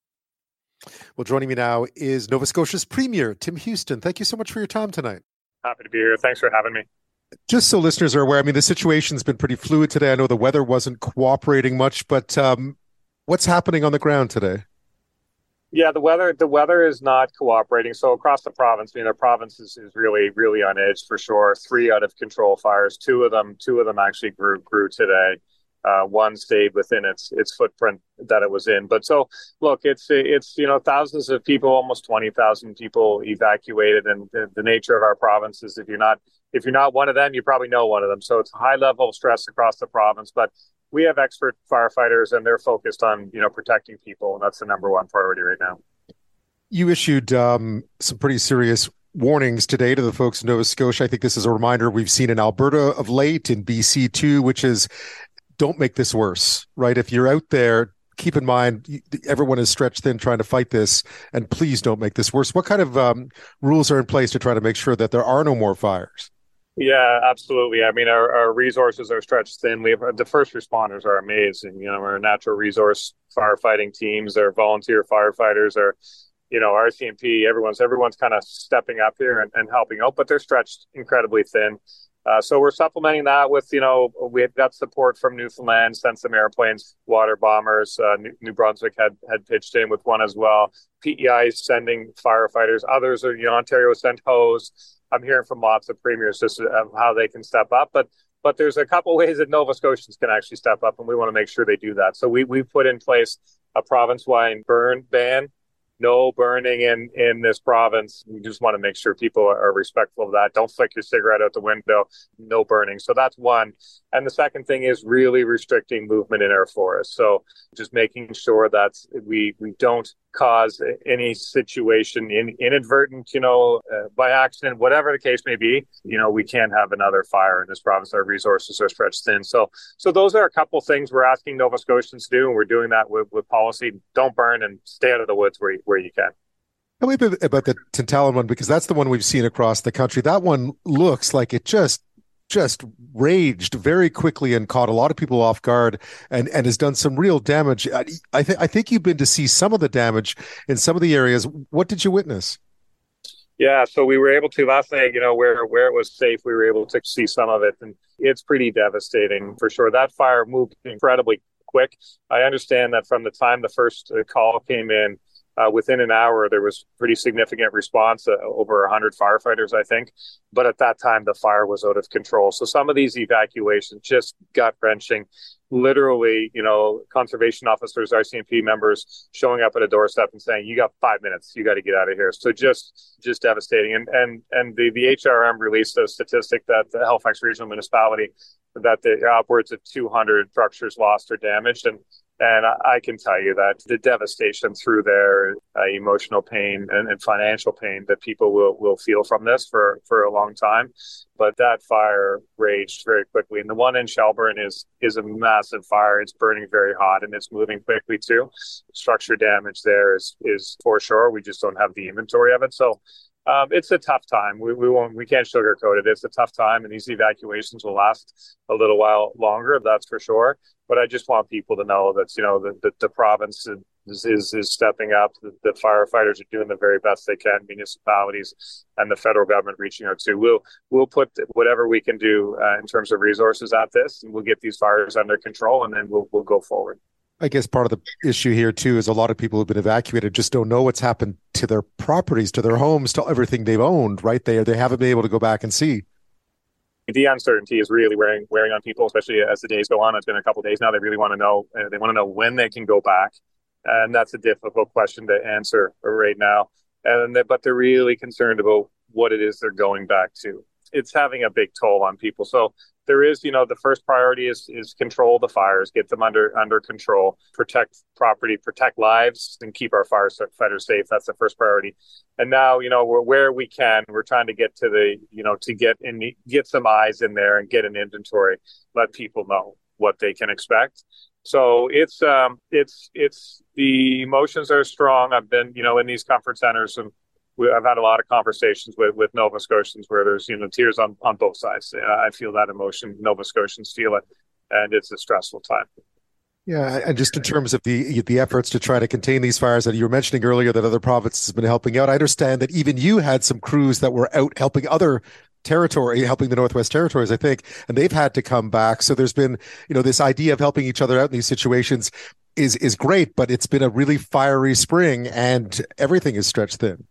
Well, joining me now is Nova Scotia's Premier, Tim Houston. Thank you so much for your time tonight. Happy to be here. Thanks for having me. Just so listeners are aware, I mean, the situation's been pretty fluid today. I know the weather wasn't cooperating much, but um, what's happening on the ground today? Yeah, the weather the weather is not cooperating. So across the province, I mean, the province is, is really, really on edge for sure. Three out of control fires. Two of them, two of them actually grew grew today. Uh, one stayed within its its footprint that it was in. But so, look, it's it's you know thousands of people, almost twenty thousand people evacuated, and the, the nature of our province is if you're not if you're not one of them, you probably know one of them. So it's a high level of stress across the province, but we have expert firefighters, and they're focused on, you know, protecting people, and that's the number one priority right now. You issued um, some pretty serious warnings today to the folks in Nova Scotia. I think this is a reminder we've seen in Alberta of late, in B C too, which is don't make this worse, right? If you're out there, keep in mind everyone is stretched thin trying to fight this, and please don't make this worse. What kind of um, rules are in place to try to make sure that there are no more fires? Yeah, absolutely. I mean, our, our resources are stretched thin. We have the first responders are amazing. You know, our natural resource firefighting teams, our volunteer firefighters, are, you know, R C M P. Everyone's everyone's kind of stepping up here and, and helping out, but they're stretched incredibly thin. Uh, so we're supplementing that with, you know, we've got support from Newfoundland, sent some airplanes, water bombers. Uh, New, New Brunswick had had pitched in with one as well. P E I is sending firefighters. Others are, you know, Ontario sent hose. I'm hearing from lots of premiers just of how they can step up, but but there's a couple ways that Nova Scotians can actually step up, and we want to make sure they do that. So we we put in place a province-wide burn ban. No burning in, in this province. We just want to make sure people are respectful of that. Don't flick your cigarette out the window. No burning. So that's one. And the second thing is really restricting movement in our forests. So just making sure that we we don't cause any situation in inadvertent, you know, uh, by accident, whatever the case may be. You know, we can't have another fire in this province. Our resources are stretched thin. So so those are a couple of things we're asking Nova Scotians to do, and we're doing that with, with policy. Don't burn and stay out of the woods where you, where you can. Tell me a bit about the Tantallon one, because that's the one we've seen across the country. That one looks like it just just raged very quickly and caught a lot of people off guard, and, and has done some real damage. I, I, th- I think you've been to see some of the damage in some of the areas. What did you witness? Yeah, so we were able to last night, you know, where where it was safe, we were able to see some of it, and it's pretty devastating for sure. That fire moved incredibly quick. I understand that from the time the first call came in, Uh, within an hour, there was pretty significant response, uh, over one hundred firefighters, I think. But at that time, the fire was out of control. So some of these evacuations, just gut-wrenching, literally, you know, conservation officers, R C M P members showing up at a doorstep and saying, you got five minutes, you got to get out of here. So just just devastating. And and and the, the H R M released a statistic that the Halifax Regional Municipality, that the upwards of two hundred structures lost or damaged. And And I can tell you that the devastation through their uh, emotional pain and, and financial pain that people will, will feel from this for, for a long time. But that fire raged very quickly. And the one in Shelburne is is a massive fire. It's burning very hot, and it's moving quickly too. Structure damage there is, is for sure. We just don't have the inventory of it. So um, it's a tough time. We, we won't, we can't sugarcoat it. It's a tough time, and these evacuations will last a little while longer, that's for sure. But I just want people to know that, you know, the, the, the province is, is is stepping up. The, the firefighters are doing the very best they can, municipalities and the federal government reaching out too. We'll, we'll put whatever we can do uh, in terms of resources at this, and we'll get these fires under control, and then we'll we'll go forward. I guess part of the issue here too is a lot of people who've been evacuated just don't know what's happened to their properties, to their homes, to everything they've owned, right? They, they haven't been able to go back and see. The uncertainty is really wearing wearing on people, especially as the days go on. It's been a couple of days now. They really want to know. Uh, they want to know when they can go back, and that's a difficult question to answer right now. And they, but they're really concerned about what it is they're going back to. It's having a big toll on people. So there is, you know, the first priority is is control the fires, get them under under control, protect property, protect lives, and keep our firefighters safe. That's the first priority. And now, you know, we're where we can, we're trying to get to the, you know, to get in, get some eyes in there and get an inventory, let people know what they can expect. So it's um, it's it's the emotions are strong. I've been, you know, in these comfort centers, and we, I've had a lot of conversations with, with Nova Scotians where there's, you know, tears on, on both sides. I feel that emotion. Nova Scotians feel it, and it's a stressful time. Yeah, and just in terms of the the efforts to try to contain these fires, that you were mentioning earlier that other provinces have been helping out. I understand that even you had some crews that were out helping other territory, helping the Northwest Territories, I think, and they've had to come back. So there's been, you know, this idea of helping each other out in these situations is is great, but it's been a really fiery spring and everything is stretched thin.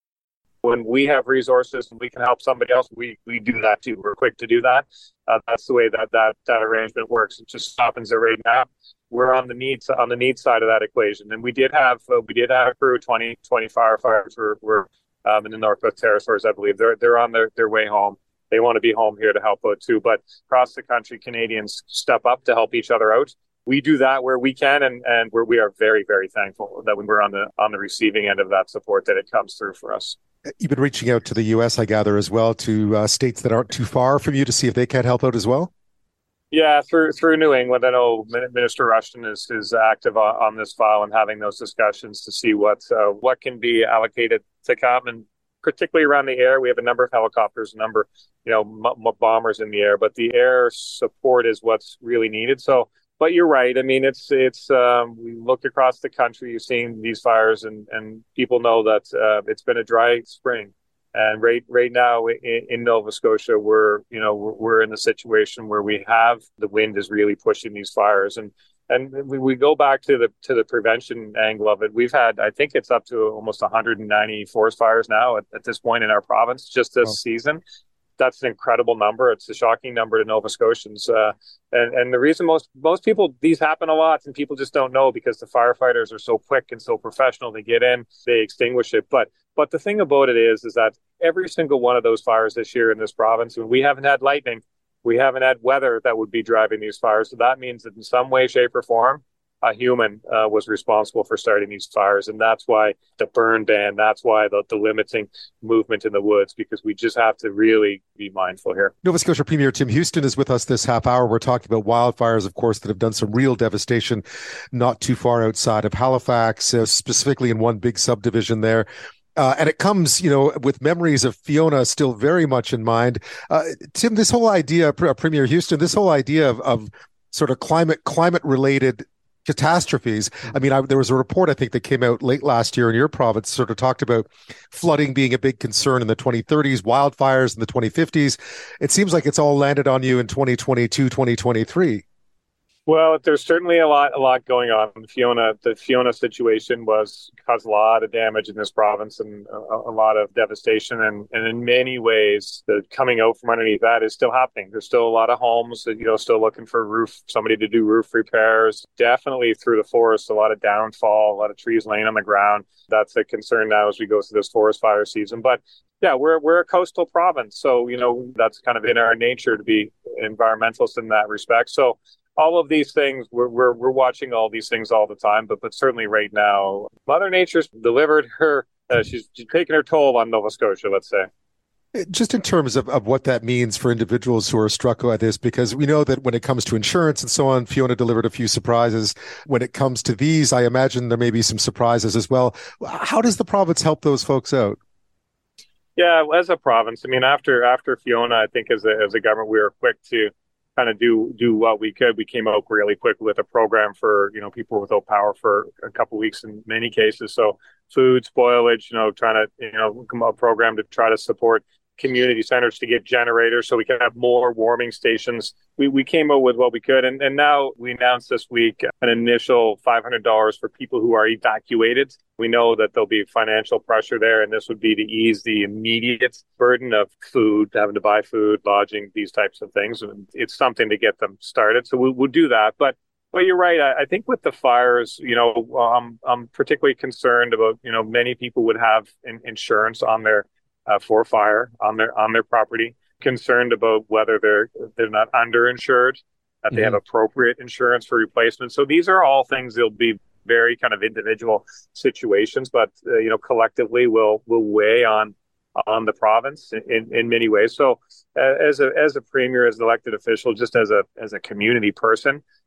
When we have resources and we can help somebody else, we we do that too. We're quick to do that. Uh, that's the way that, that that arrangement works. It just happens that right now we're on the needs on the needs side of that equation, and we did have uh, we did have a crew twenty, twenty firefighters were were um, in the Northwest Territories, I believe. They're they're on their, their way home. They want to be home here to help out too. But across the country, Canadians step up to help each other out. We do that where we can, and and we're, we are very very thankful that we were on the on the receiving end of that support, that it comes through for us. You've been reaching out to the U S, I gather, as well, to uh, states that aren't too far from you to see if they can't help out as well? Yeah, through through New England. I know Minister Rushton is, is active on, on this file and having those discussions to see what uh, what can be allocated to come. And particularly around the air, we have a number of helicopters, a number, you know, m- m- bombers in the air, but the air support is what's really needed. So, but you're right. I mean, it's it's um, we look across the country, you've seen these fires, and, and people know that uh, it's been a dry spring. And right right now in, in Nova Scotia, we're you know we're, we're in a situation where we have the wind is really pushing these fires, and and we, we go back to the to the prevention angle of it. We've had, I think it's up to almost one hundred ninety forest fires now at, at this point in our province just this oh. season. That's an incredible number. It's a shocking number to Nova Scotians. Uh, and, and the reason most most people, these happen a lot and people just don't know because the firefighters are so quick and so professional. They get in, they extinguish it. But but the thing about it is, is that every single one of those fires this year in this province, and we haven't had lightning, we haven't had weather that would be driving these fires. So that means that in some way, shape, or form, a human uh, was responsible for starting these fires. And that's why the burn ban, that's why the, the limiting movement in the woods, because we just have to really be mindful here. Nova Scotia Premier Tim Houston is with us this half hour. We're talking about wildfires, of course, that have done some real devastation not too far outside of Halifax, uh, specifically in one big subdivision there. Uh, and it comes, you know, with memories of Fiona still very much in mind. Uh, Tim, this whole idea, Premier Houston, this whole idea of, of sort of climate climate related catastrophes. I mean, I, there was a report, I think, that came out late last year in your province, sort of talked about flooding being a big concern in the twenty thirties, wildfires in the twenty fifties. It seems like it's all landed on you in twenty twenty-two, twenty twenty-three. Well, there's certainly a lot, a lot going on. Fiona, the Fiona situation was caused a lot of damage in this province and a, a lot of devastation. And, and in many ways, the coming out from underneath that is still happening. There's still a lot of homes that, you know, still looking for roof, somebody to do roof repairs. Definitely through the forest, a lot of downfall, a lot of trees laying on the ground. That's a concern now as we go through this forest fire season. But yeah, we're we're a coastal province, so you know that's kind of in our nature to be environmentalists in that respect. So all of these things, we're, we're we're watching all these things all the time, but but certainly right now, Mother Nature's delivered her. Uh, she's, she's taken her toll on Nova Scotia, let's say. Just in terms of, of what that means for individuals who are struck by this, because we know that when it comes to insurance and so on, Fiona delivered a few surprises. When it comes to these, I imagine there may be some surprises as well. How does the province help those folks out? Yeah, as a province, I mean, after after Fiona, I think as a as a government, we were quick to kind of do do what we could. We came out really quick with a program for, you know, people without power for a couple of weeks in many cases. So food spoilage, you know, trying to, you know, come up a program to try to support community centers to get generators so we can have more warming stations. We we came out with what we could. And, and now we announced this week an initial five hundred dollars for people who are evacuated. We know that there'll be financial pressure there, and this would be to ease the immediate burden of food, having to buy food, lodging, these types of things. And it's something to get them started. So we'll, we'll do that. But But you're right. I, I think with the fires, you know, um, I'm particularly concerned about, you know, many people would have in, insurance on their Uh, for fire on their on their property, concerned about whether they're they're not underinsured, that they mm-hmm. have appropriate insurance for replacement. So these are all things that'll be very kind of individual situations, but uh, you know, collectively will will weigh on on the province in, in many ways. So uh, as a as a premier, as an elected official, just as a as a community person,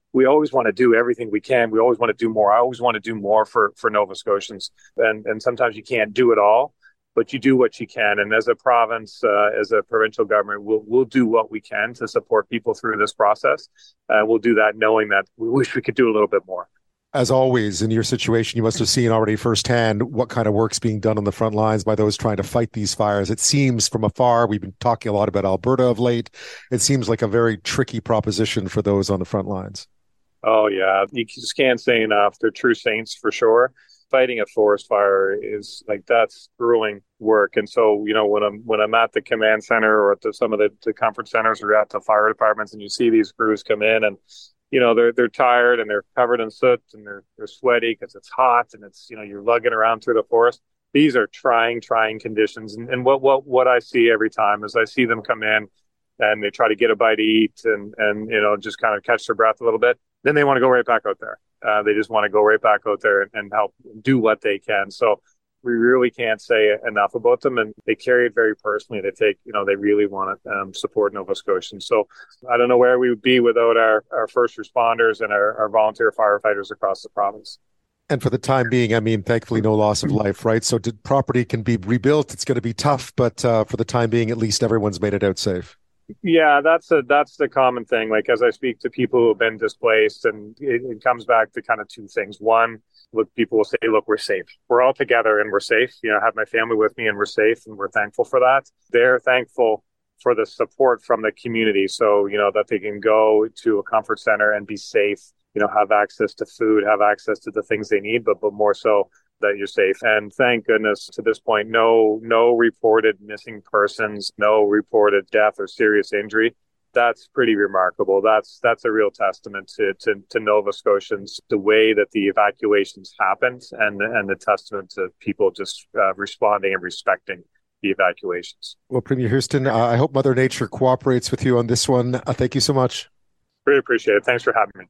we always want to do everything we can. We always want to do more. I always want to do more for, for Nova Scotians. And, and sometimes you can't do it all, but you do what you can. And as a province, uh, as a provincial government, we'll, we'll do what we can to support people through this process. Uh, we'll do that knowing that we wish we could do a little bit more. As always, in your situation, you must have seen already firsthand what kind of work's being done on the front lines by those trying to fight these fires. It seems from afar, we've been talking a lot about Alberta of late. It seems like a very tricky proposition for those on the front lines. Oh, yeah. You just can't say enough. They're true saints for sure. Fighting a forest fire is like, that's grueling work. And so, you know, when I'm when I'm at the command center or at the, some of the, the conference centers or at the fire departments, and you see these crews come in and, you know, they're they're tired and they're covered in soot and they're they're sweaty because it's hot and it's, you know, you're lugging around through the forest. These are trying, trying conditions. And, and what, what, what I see every time is I see them come in and they try to get a bite to eat and, and, you know, just kind of catch their breath a little bit. Then they want to go right back out there. Uh, they just want to go right back out there and, and help do what they can. So we really can't say enough about them, and they carry it very personally. They take, you know, they really want to um, support Nova Scotians. So I don't know where we would be without our, our first responders and our, our volunteer firefighters across the province. And for the time being, I mean, thankfully, no loss of life, right? So did property can be rebuilt. It's going to be tough, but uh, for the time being, at least everyone's made it out safe. Yeah, that's a, that's the common thing. Like, as I speak to people who have been displaced, and it, it comes back to kind of two things. One, look, people will say, look, we're safe. We're all together and we're safe. You know, I have my family with me and we're safe, and we're thankful for that. They're thankful for the support from the community. So, you know, that they can go to a comfort center and be safe, you know, have access to food, have access to the things they need, but, but more so that you're safe. And thank goodness to this point, no, no reported missing persons, no reported death or serious injury. That's pretty remarkable. That's, that's a real testament to, to, to Nova Scotians, the way that the evacuations happened, and, and the testament to people just uh, responding and respecting the evacuations. Well, Premier Houston, uh, I hope Mother Nature cooperates with you on this one. Uh, thank you so much. Really appreciate it. Thanks for having me.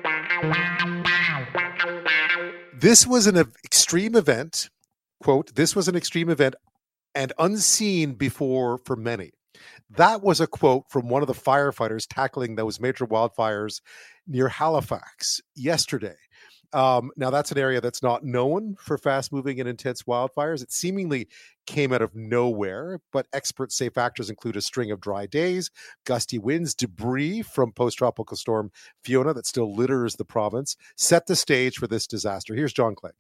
This was an extreme event, quote, this was an extreme event and unseen before for many. That was a quote from one of the firefighters tackling those major wildfires near Halifax yesterday. Um, now, that's an area that's not known for fast-moving and intense wildfires. It seemingly came out of nowhere, but experts say factors include a string of dry days, gusty winds, debris from post-tropical storm Fiona that still litters the province, set the stage for this disaster. Here's John Clegg.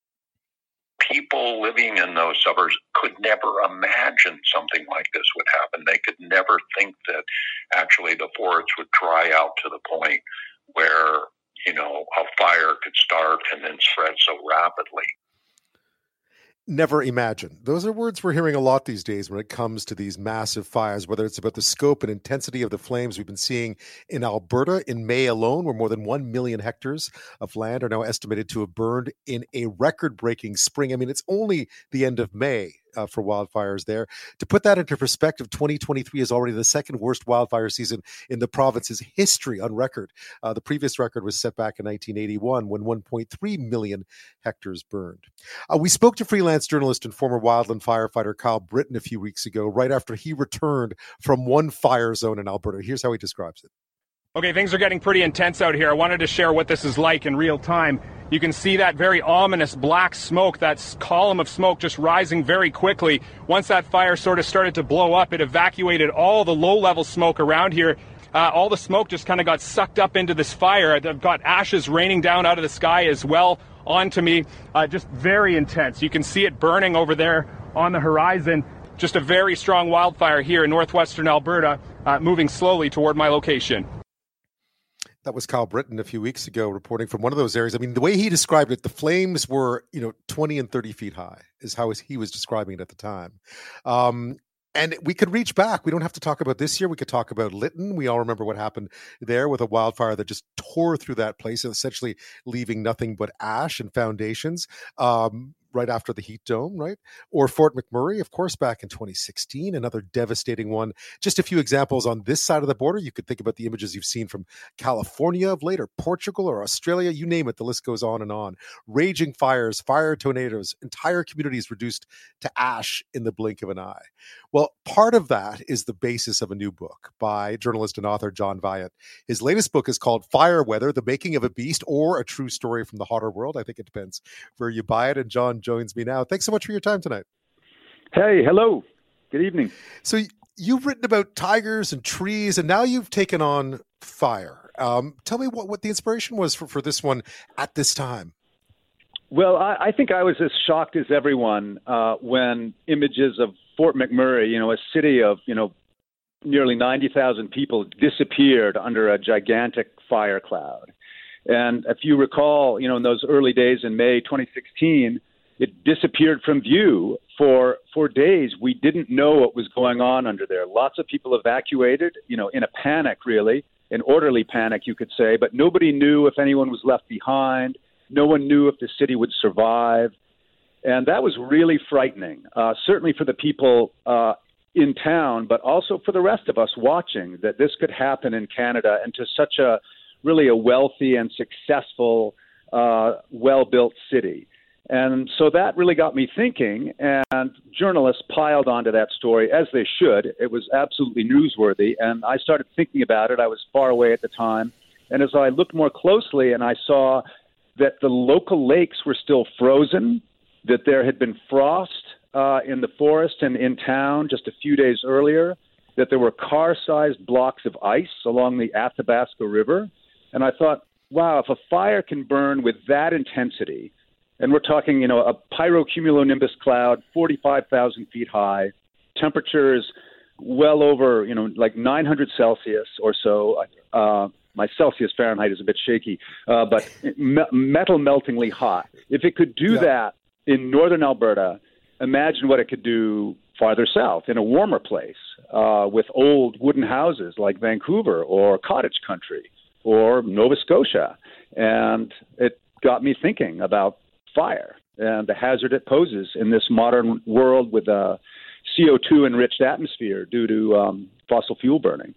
People living in those suburbs could never imagine something like this would happen. They could never think that actually the forests would dry out to the point where, you know, a fire could start and then spread so rapidly. Never imagine. Those are words we're hearing a lot these days when it comes to these massive fires, whether it's about the scope and intensity of the flames we've been seeing in Alberta in May alone, where more than one million hectares of land are now estimated to have burned in a record-breaking spring. I mean, it's only the end of May. Uh, for wildfires there. To put that into perspective, twenty twenty-three is already the second worst wildfire season in the province's history on record. Uh, the previous record was set back in nineteen eighty-one when one point three million hectares burned. Uh, we spoke to freelance journalist and former wildland firefighter Kyle Britton a few weeks ago, right after he returned from one fire zone in Alberta. Here's how he describes it. Okay, things are getting pretty intense out here. I wanted to share what this is like in real time. You can see that very ominous black smoke, that column of smoke just rising very quickly. Once that fire sort of started to blow up, it evacuated all the low-level smoke around here. Uh, all the smoke just kind of got sucked up into this fire. I've got ashes raining down out of the sky as well onto me. Uh, just very intense. You can see it burning over there on the horizon. Just a very strong wildfire here in northwestern Alberta, uh, moving slowly toward my location. That was Kyle Britton a few weeks ago reporting from one of those areas. I mean, the way he described it, the flames were, you know, twenty and thirty feet high is how he was describing it at the time. Um, and we could reach back. We don't have to talk about this year. We could talk about Lytton. We all remember what happened there with a wildfire that just tore through that place, essentially leaving nothing but ash and foundations. Um, right after the heat dome, right? Or Fort McMurray, of course, back in twenty sixteen, another devastating one. Just a few examples on this side of the border. You could think about the images you've seen from California of late, or Portugal, or Australia, you name it, the list goes on and on. Raging fires, fire tornadoes, entire communities reduced to ash in the blink of an eye. Well, part of that is the basis of a new book by journalist and author John Vaillant. His latest book is called Fire Weather, The Making of a Beast, or A True Story from the Hotter World. I think it depends where you buy it. And John joins me now. Thanks so much for your time tonight. Hey, hello. Good evening. So you've written about tigers and trees, and now you've taken on fire. Um, tell me what, what the inspiration was for, for this one at this time. Well, I, I think I was as shocked as everyone uh, when images of Fort McMurray, you know, a city of, you know, nearly ninety thousand people disappeared under a gigantic fire cloud. And if you recall, you know, in those early days in May twenty sixteen, it disappeared from view for for days. We didn't know what was going on under there. Lots of people evacuated, you know, in a panic, really, an orderly panic, you could say, but nobody knew if anyone was left behind. No one knew if the city would survive. And that was really frightening, uh, certainly for the people uh, in town, but also for the rest of us watching, that this could happen in Canada and to such a really a wealthy and successful, uh, well-built city. And so that really got me thinking, and journalists piled onto that story, as they should. It was absolutely newsworthy, and I started thinking about it. I was far away at the time. And as I looked more closely and I saw that the local lakes were still frozen, that there had been frost uh, in the forest and in town just a few days earlier, that there were car-sized blocks of ice along the Athabasca River. And I thought, wow, if a fire can burn with that intensity, and we're talking, you know, a pyrocumulonimbus cloud, forty-five thousand feet high, temperatures well over, you know, like nine hundred Celsius or so. Uh, my Celsius Fahrenheit is a bit shaky, uh, but me- metal meltingly hot. If it could do yeah. that in northern Alberta, imagine what it could do farther south in a warmer place uh, with old wooden houses like Vancouver or cottage country or Nova Scotia. And it got me thinking about fire and the hazard it poses in this modern world with a C O two enriched atmosphere due to um, fossil fuel burning.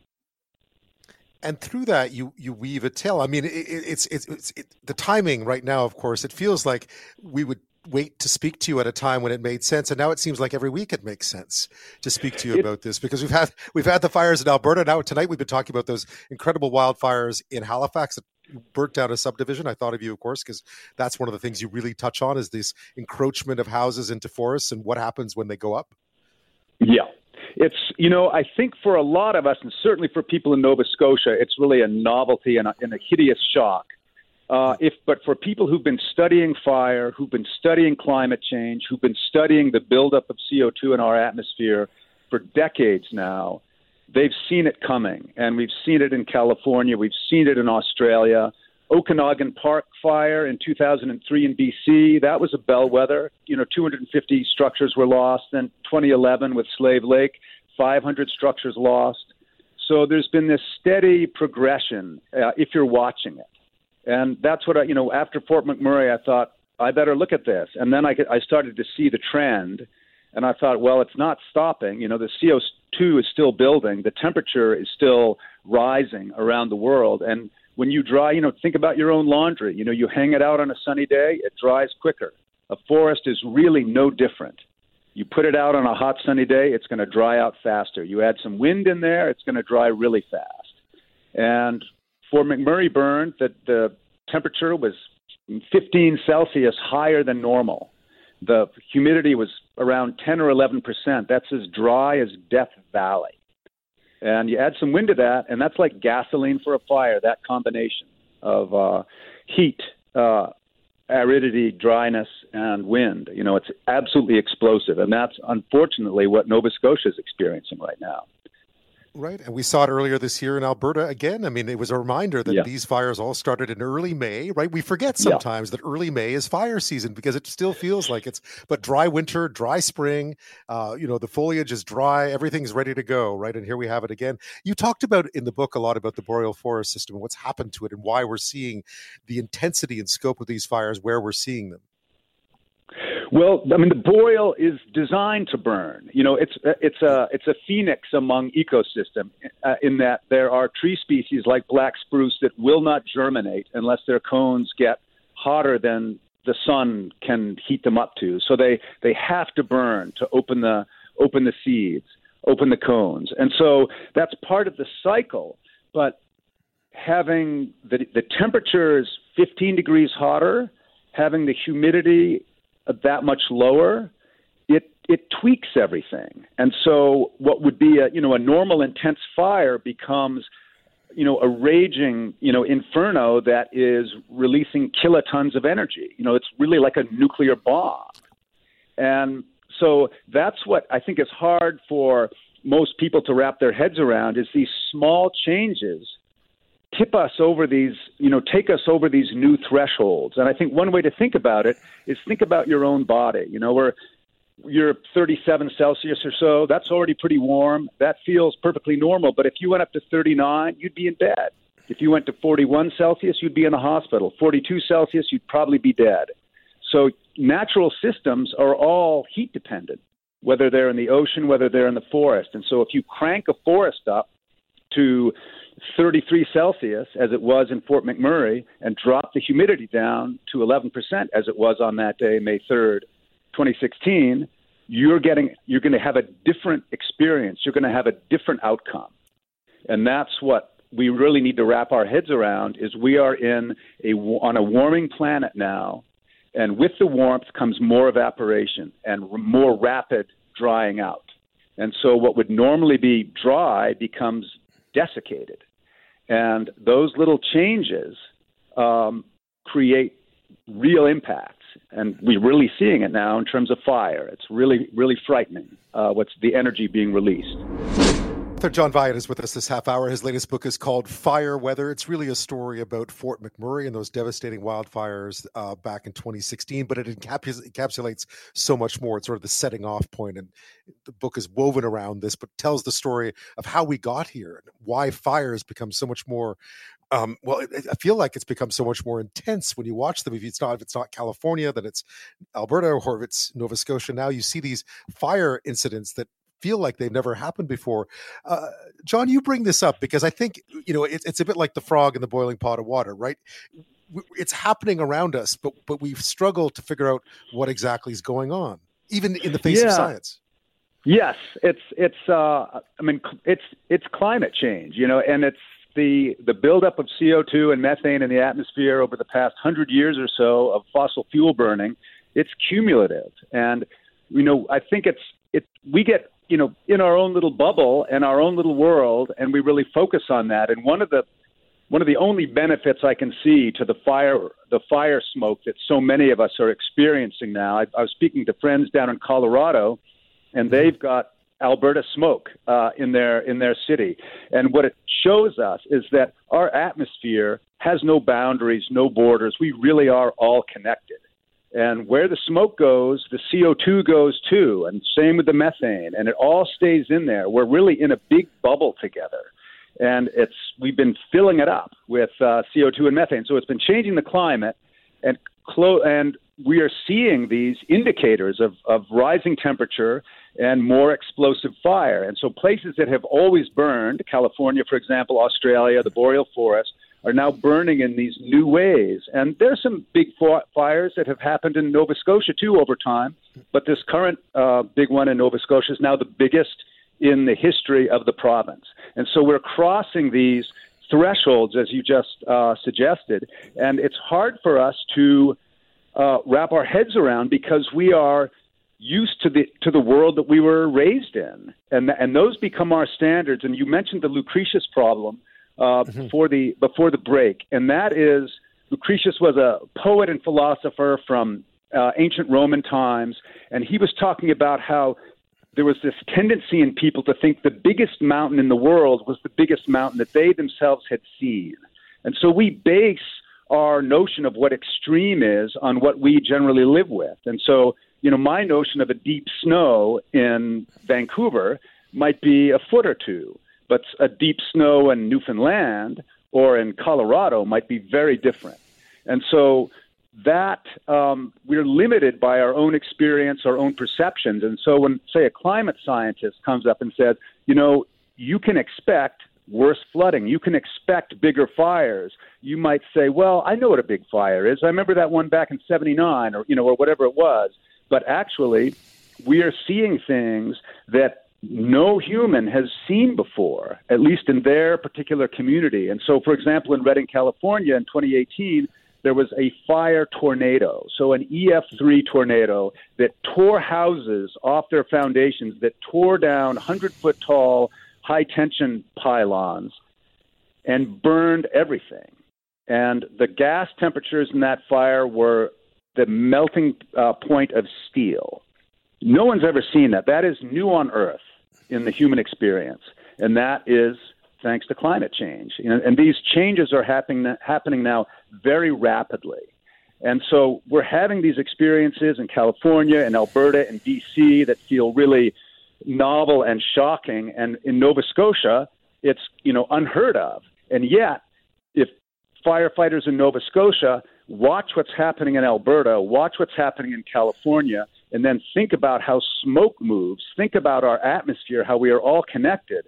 And through that, you you weave a tale. I mean, it, it's it's, it's it, the timing right now. Of course, it feels like we would wait to speak to you at a time when it made sense, and now it seems like every week it makes sense to speak to you about this, because we've had we've had the fires in Alberta. Now tonight we've been talking about those incredible wildfires in Halifax that burnt down a subdivision. I thought of you, of course, because that's one of the things you really touch on, is this encroachment of houses into forests and what happens when they go up. Yeah. It's, you know, I think for a lot of us, and certainly for people in Nova Scotia, it's really a novelty and a, and a hideous shock. Uh, if, but for people who've been studying fire, who've been studying climate change, who've been studying the buildup of C O two in our atmosphere for decades now, they've seen it coming. And we've seen it in California. We've seen it in Australia. Okanagan Park fire in two thousand three in B C, that was a bellwether. You know, two hundred fifty structures were lost. Then twenty eleven with Slave Lake, five hundred structures lost. So there's been this steady progression uh, if you're watching it. And that's what I, you know, after Fort McMurray, I thought, I better look at this. And then I, I started to see the trend. And I thought, well, it's not stopping. You know, the C O two is still building. The temperature is still rising around the world. And when you dry, you know, think about your own laundry. You know, you hang it out on a sunny day, it dries quicker. A forest is really no different. You put it out on a hot sunny day, it's going to dry out faster. You add some wind in there, it's going to dry really fast. And Fort McMurray burned, that the temperature was fifteen Celsius higher than normal. The humidity was around ten or eleven percent. That's as dry as Death Valley. And you add some wind to that, and that's like gasoline for a fire, that combination of uh, heat, uh, aridity, dryness, and wind. You know, it's absolutely explosive. And that's unfortunately what Nova Scotia is experiencing right now. Right. And we saw it earlier this year in Alberta again. I mean, it was a reminder that yeah. these fires all started in early May, right? We forget sometimes yeah. that early May is fire season because it still feels like it's, but dry winter, dry spring, uh, you know, the foliage is dry, everything's ready to go, right? And here we have it again. You talked about in the book a lot about the boreal forest system and what's happened to it and why we're seeing the intensity and scope of these fires, where we're seeing them. Well, I mean, the boreal is designed to burn. You know, it's it's a it's a phoenix among ecosystem uh, in that there are tree species like black spruce that will not germinate unless their cones get hotter than the sun can heat them up to. So they, they have to burn to open the open the seeds, open the cones, and so that's part of the cycle. But having the the temperatures fifteen degrees hotter, having the humidity that much lower, it it tweaks everything. And so what would be a you know a normal intense fire becomes you know a raging you know inferno that is releasing kilotons of energy. You know it's really like a nuclear bomb. And so that's what I think is hard for most people to wrap their heads around, is these small changes tip us over these, you know, take us over these new thresholds. And I think one way to think about it is think about your own body. You know, where you're thirty-seven Celsius or so, that's already pretty warm. That feels perfectly normal. But if you went up to thirty-nine, you'd be in bed. If you went to forty-one Celsius, you'd be in a hospital. forty-two Celsius, you'd probably be dead. So natural systems are all heat dependent, whether they're in the ocean, whether they're in the forest. And so if you crank a forest up to thirty-three Celsius, as it was in Fort McMurray, and drop the humidity down to eleven percent, as it was on that day, May third, twenty sixteen, you're getting, you're going to have a different experience. You're going to have a different outcome. And that's what we really need to wrap our heads around, is we are in a, on a warming planet now, and with the warmth comes more evaporation and more rapid drying out. And so what would normally be dry becomes desiccated. And those little changes um, create real impacts. And we're really seeing it now in terms of fire. It's really, really frightening uh, what's the energy being released. Author John Viot is with us this half hour. His latest book is called Fire Weather. It's really a story about Fort McMurray and those devastating wildfires uh, back in twenty sixteen, but it encaps- encapsulates so much more. It's sort of the setting off point, and the book is woven around this, but tells the story of how we got here and why fires become so much more Um, well, it, I feel like it's become so much more intense when you watch them. If it's not, if it's not California, then it's Alberta, or if it's Nova Scotia. Now you see these fire incidents that feel like they've never happened before. Uh, John, you bring this up because I think, you know, it, it's a bit like the frog in the boiling pot of water, right? It's happening around us, but but we've struggled to figure out what exactly is going on, even in the face yeah. of science. Yes, it's it's. Uh, I mean, it's it's climate change, you know, and it's the the buildup of C O two and methane in the atmosphere over the past hundred years or so of fossil fuel burning. It's cumulative, and you know, I think it's it. We get you know in our own little bubble and our own little world, and we really focus on that. And one of the one of the only benefits I can see to the fire the fire smoke that so many of us are experiencing now. I, I was speaking to friends down in Colorado, and they've got Alberta smoke uh, in their in their city. And what it shows us is that our atmosphere has no boundaries, no borders. We really are all connected. And where the smoke goes, the C O two goes too, and same with the methane, and it all stays in there. We're really in a big bubble together. And it's we've been filling it up with uh, C O two and methane. So it's been changing the climate, and clo- and we are seeing these indicators of, of rising temperature and more explosive fire. And so places that have always burned, California, for example, Australia, the boreal forest, are now burning in these new ways. And there's some big fires that have happened in Nova Scotia, too, over time. But this current uh, big one in Nova Scotia is now the biggest in the history of the province. And so we're crossing these thresholds, as you just uh, suggested. And it's hard for us to uh, wrap our heads around because we are used to the to the world that we were raised in, and and those become our standards. And you mentioned the Lucretius problem uh, mm-hmm. before the before the break, and that is Lucretius was a poet and philosopher from uh, ancient Roman times, and he was talking about how there was this tendency in people to think the biggest mountain in the world was the biggest mountain that they themselves had seen, and so we base our notion of what extreme is on what we generally live with, and so. You know, my notion of a deep snow in Vancouver might be a foot or two, but a deep snow in Newfoundland or in Colorado might be very different. And so that um, we're limited by our own experience, our own perceptions. And so when, say, a climate scientist comes up and says, you know, you can expect worse flooding, you can expect bigger fires, you might say, well, I know what a big fire is. I remember that one back in seventy-nine or, you know, or whatever it was. But actually, we are seeing things that no human has seen before, at least in their particular community. And so, for example, in Redding, California in twenty eighteen, there was a fire tornado, so an E F three tornado that tore houses off their foundations, that tore down hundred-foot tall high-tension pylons and burned everything. And the gas temperatures in that fire were the melting uh, point of steel. No one's ever seen that. That is new on Earth in the human experience, and that is thanks to climate change. You know, and these changes are happening happening now very rapidly. And so we're having these experiences in California and Alberta and D C that feel really novel and shocking. And in Nova Scotia, it's, you know, unheard of. And yet, if firefighters in Nova Scotia watch what's happening in Alberta, watch what's happening in California, and then think about how smoke moves, think about our atmosphere, how we are all connected,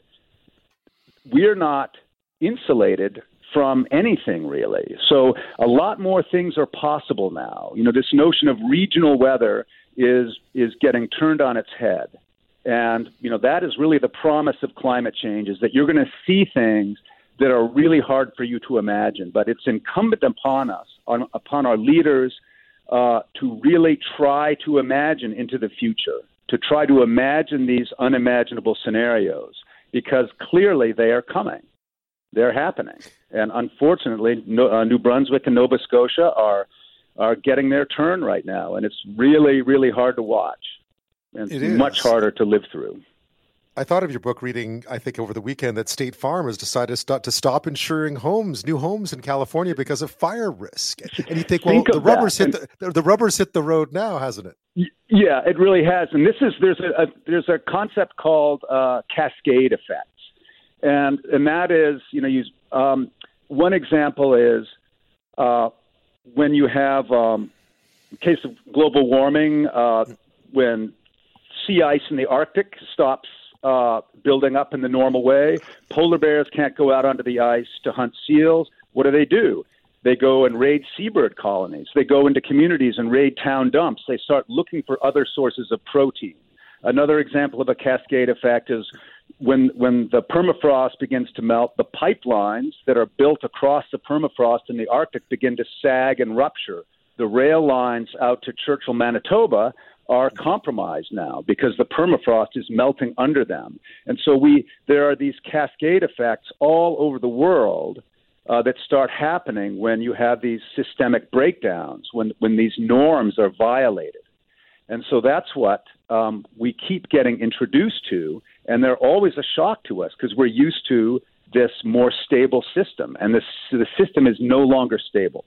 we're not insulated from anything, really. So a lot more things are possible now. You know, this notion of regional weather is is getting turned on its head. And, you know, that is really the promise of climate change, is that you're going to see things that are really hard for you to imagine. But it's incumbent upon us, on, upon our leaders, uh, to really try to imagine into the future, to try to imagine these unimaginable scenarios, because clearly they are coming. They're happening. And unfortunately, no, uh, New Brunswick and Nova Scotia are are getting their turn right now. And it's really, really hard to watch. And it's much harder to live through. I thought of your book reading, I think, over the weekend that State Farm has decided to stop, to stop insuring homes, new homes in California because of fire risk. And you think, well, think the rubber's hit the, the rubber's hit the road now, hasn't it? Yeah, it really has. And this is there's a, a there's a concept called uh, cascade effects, and and that is, you know, you um, one example is uh, when you have um, in case of global warming, uh, when sea ice in the Arctic stops uh, building up in the normal way. Polar bears can't go out onto the ice to hunt seals. What do they do? They go and raid seabird colonies. They go into communities and raid town dumps. They start looking for other sources of protein. Another example of a cascade effect is when when the permafrost begins to melt, the pipelines that are built across the permafrost in the Arctic begin to sag and rupture. The rail lines out to Churchill, Manitoba are compromised now because the permafrost is melting under them. And so we there are these cascade effects all over the world uh, that start happening when you have these systemic breakdowns, when, when these norms are violated. And so that's what um, we keep getting introduced to, and they're always a shock to us because we're used to this more stable system, and this, the system is no longer stable.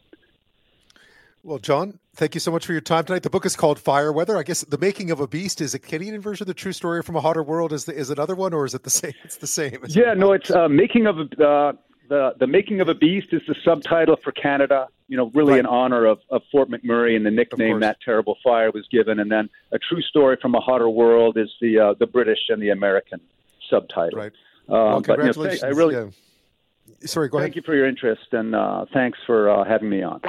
Well, John, thank you so much for your time tonight. The book is called Fire Weather. I guess The Making of a Beast is a Canadian version of The True Story from a Hotter World. Is the, is another one, or is it the same? It's the same. Yeah, no, it's uh, Making of a, uh, the the Making of a Beast is the subtitle for Canada. You know, really right. in honor of, of Fort McMurray and the nickname that terrible fire was given. And then A True Story from a Hotter World is the uh, the British and the American subtitle. Right. Uh, well, but, congratulations. You know, I really. Yeah. Sorry, go Thank ahead. you for your interest, and uh, thanks for uh, having me on.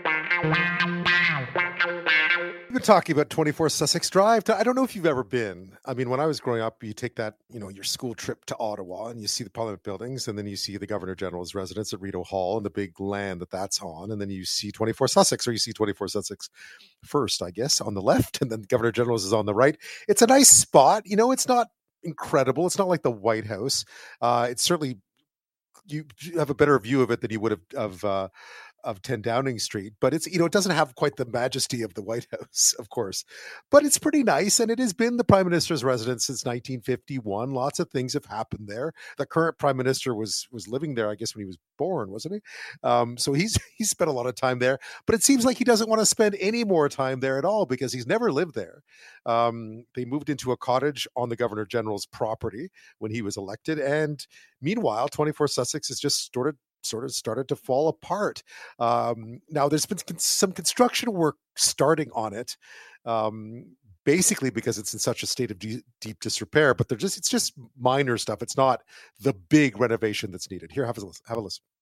We've been talking about twenty-four Sussex Drive. I don't know if you've ever been. I mean, when I was growing up, you take that, you know, your school trip to Ottawa, and you see the Parliament buildings, and then you see the Governor General's residence at Rideau Hall and the big land that that's on, and then you see twenty-four Sussex, or you see twenty-four Sussex first, I guess, on the left, and then Governor General's is on the right. It's a nice spot. You know, it's not incredible. It's not like the White House. Uh, it's certainly, you have a better view of it than you would have of uh, of ten Downing Street, but it's, you know, it doesn't have quite the majesty of the White House, of course, but it's pretty nice. And it has been the Prime Minister's residence since nineteen fifty-one. Lots of things have happened there. The current Prime Minister was was living there, I guess, when he was born, wasn't he? Um, so he's he's spent a lot of time there, but it seems like he doesn't want to spend any more time there at all because he's never lived there. Um, they moved into a cottage on the Governor General's property when he was elected, and meanwhile, twenty-four Sussex is just sort of sort of started to fall apart. Um, now, there's been con- some construction work starting on it, um, basically because it's in such a state of de- deep disrepair. But they're just it's just minor stuff. It's not the big renovation that's needed. Here, have a listen. Have a listen.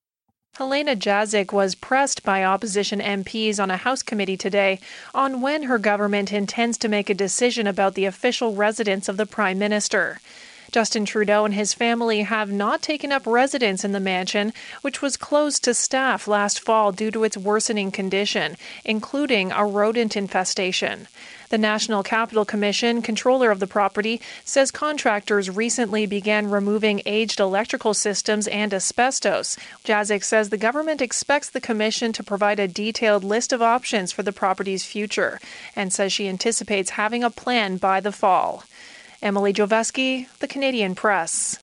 Helena Jazyk was pressed by opposition M Ps on a House committee today on when her government intends to make a decision about the official residence of the Prime Minister. Justin Trudeau and his family have not taken up residence in the mansion, which was closed to staff last fall due to its worsening condition, including a rodent infestation. The National Capital Commission, controller of the property, says contractors recently began removing aged electrical systems and asbestos. Jazyk says the government expects the commission to provide a detailed list of options for the property's future, and says she anticipates having a plan by the fall. Emily Joveski, The Canadian Press.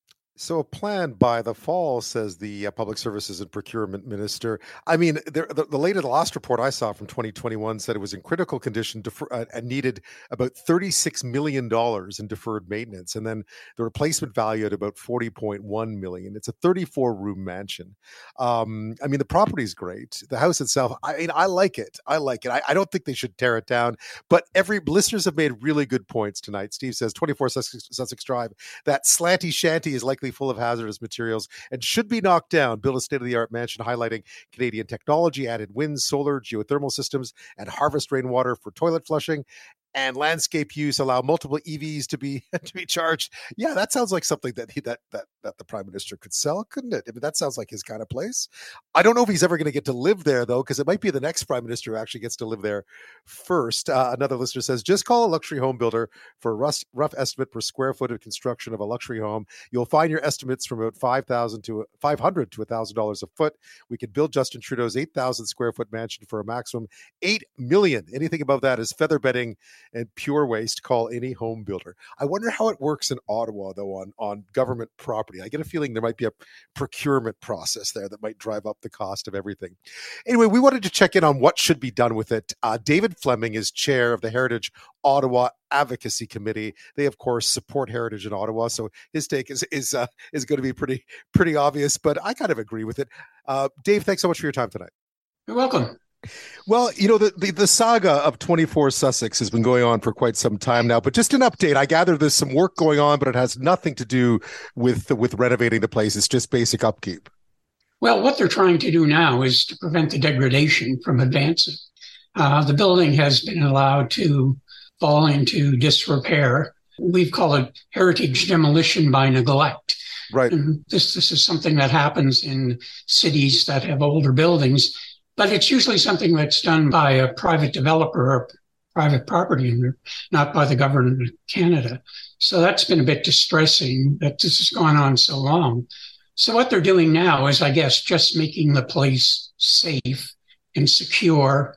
So a plan by the fall, says the uh, Public Services and Procurement Minister. I mean, the, the, the latest last report I saw from twenty twenty-one said it was in critical condition defer, uh, and needed about thirty-six million dollars in deferred maintenance. And then the replacement value at about forty point one million dollars. It's a thirty-four room mansion. Um, I mean, the property is great. The house itself, I mean, I like it. I like it. I, I don't think they should tear it down. But every listeners have made really good points tonight. Steve says twenty-four Sussex, Sussex Drive, that slanty shanty is likely full of hazardous materials and should be knocked down. Build a state-of-the-art mansion highlighting Canadian technology, added wind, solar, geothermal systems, and harvest rainwater for toilet flushing. And landscape use, allow multiple E Vs to be to be charged. Yeah, that sounds like something that he that that that the Prime Minister could sell, couldn't it? I mean, that sounds like his kind of place. I don't know if he's ever going to get to live there though, because it might be the next Prime Minister who actually gets to live there first. Uh, another listener says, just call a luxury home builder for a rough, rough estimate per square foot of construction of a luxury home. You'll find your estimates from about five thousand to five hundred to a thousand dollars a foot. We could build Justin Trudeau's eight thousand square foot mansion for a maximum eight million. Anything above that is feather bedding and pure waste. Call any home builder. I wonder how it works in Ottawa, though, on, on government property. I get a feeling there might be a procurement process there that might drive up the cost of everything. Anyway, we wanted to check in on what should be done with it. Uh, David Fleming is chair of the Heritage Ottawa Advocacy Committee. They, of course, support heritage in Ottawa, so his take is is uh, is going to be pretty pretty obvious. But I kind of agree with it. Uh, Dave, thanks so much for your time tonight. You're welcome. Well, you know, the, the, the saga of twenty-four Sussex has been going on for quite some time now, but just an update. I gather there's some work going on, but it has nothing to do with, with renovating the place. It's just basic upkeep. Well, what they're trying to do now is to prevent the degradation from advancing. Uh, the building has been allowed to fall into disrepair. We've called it heritage demolition by neglect. Right. And this, this is something that happens in cities that have older buildings. But it's usually something that's done by a private developer or private property owner, not by the government of Canada. So that's been a bit distressing that this has gone on so long. So what they're doing now is, I guess, just making the place safe and secure.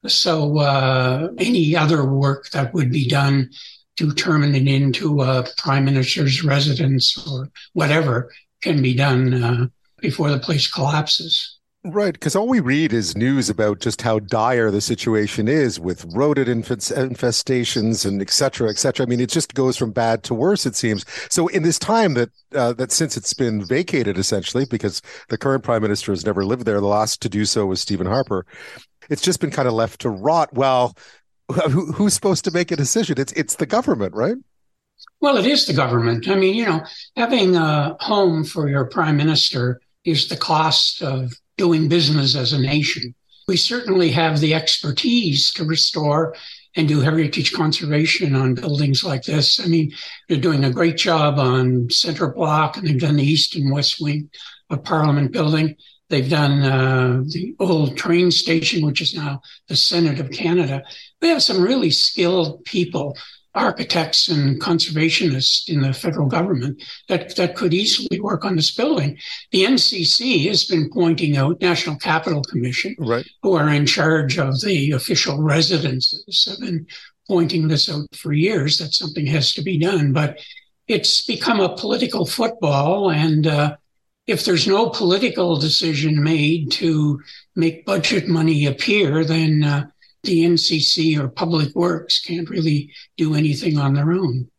So uh, any other work that would be done to turn it into a prime minister's residence or whatever can be done uh, before the place collapses. Right, because all we read is news about just how dire the situation is with rodent infestations and et cetera, et cetera. I mean, it just goes from bad to worse, it seems. So in this time that uh, that since it's been vacated, essentially, because the current prime minister has never lived there, the last to do so was Stephen Harper, it's just been kind of left to rot. Well, who, who's supposed to make a decision? It's it's the government, right? Well, it is the government. I mean, you know, having a home for your prime minister is the cost of doing business as a nation. We certainly have the expertise to restore and do heritage conservation on buildings like this. I mean, they're doing a great job on Centre Block, and they've done the east and west wing of Parliament Building. They've done uh, the old train station, which is now the Senate of Canada. We have some really skilled people, architects and conservationists in the federal government that, that could easily work on this building. The N C C has been pointing out, National Capital Commission, right, who are in charge of the official residences, have been pointing this out for years, that something has to be done. But it's become a political football, and uh, if there's no political decision made to make budget money appear, then uh, the N C C or Public Works can't really do anything on their own.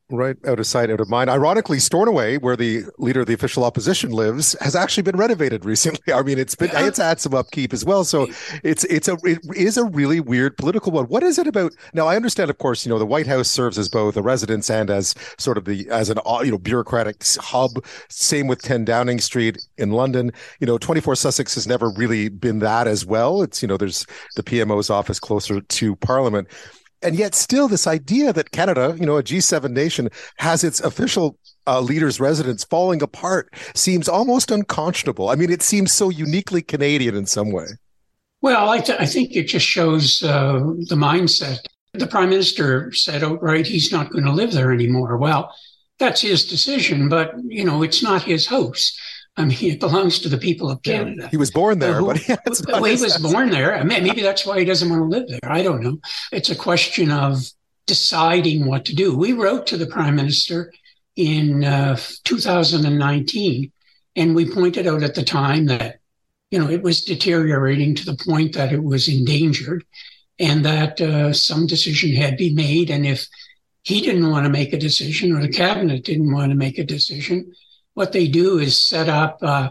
Right, out of sight, out of mind. Ironically, Stornoway, where the leader of the official opposition lives, has actually been renovated recently. I mean, it's been yeah. it's had some upkeep as well. So it's it's a it is a really weird political one. What is it about? Now, I understand, of course, you know, the White House serves as both a residence and as sort of the as an you know bureaucratic hub. Same with ten Downing Street in London. You know, twenty-four Sussex has never really been that as well. It's you know, there's the P M O's office closer to Parliament. And yet still this idea that Canada, you know, a G seven nation, has its official uh, leader's residence falling apart seems almost unconscionable. I mean, it seems so uniquely Canadian in some way. Well, I, th- I think it just shows uh, the mindset. The Prime Minister said outright he's not going to live there anymore. Well, that's his decision, but, you know, it's not his house. I mean, it belongs to the people of Canada. Yeah, he was born there, uh, who, but yeah, it's well, he was house. born there. I mean, maybe that's why he doesn't want to live there. I don't know. It's a question of deciding what to do. We wrote to the Prime Minister in uh, two thousand nineteen, and we pointed out at the time that, you know, it was deteriorating to the point that it was endangered and that uh, some decision had to be made. And if he didn't want to make a decision or the cabinet didn't want to make a decision, what they do is set up a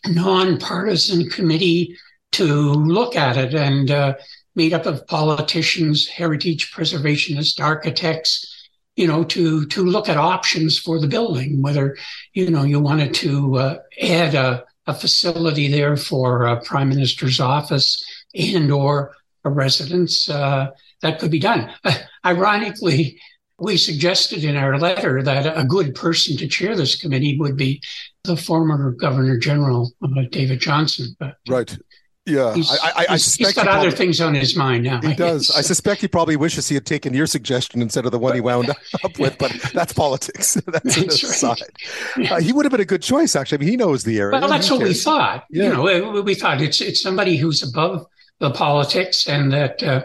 nonpartisan committee to look at it and uh, made up of politicians, heritage preservationists, architects, you know, to to look at options for the building, whether, you know, you wanted to uh, add a, a facility there for a Prime Minister's office and or a residence, uh, that could be done. Uh, ironically, we suggested in our letter that a good person to chair this committee would be the former Governor General, uh, David Johnston. But right. Yeah. He's, I, I, I he's, he's got he probably, other things on his mind now. He does. I suspect he probably wishes he had taken your suggestion instead of the one he wound up with, but that's politics. That's, that's an aside. Right. Yeah. Uh, he would have been a good choice, actually. I mean, he knows the area. Well, that's he what cares. we thought. Yeah. You know, we, we thought it's, it's somebody who's above the politics and that uh,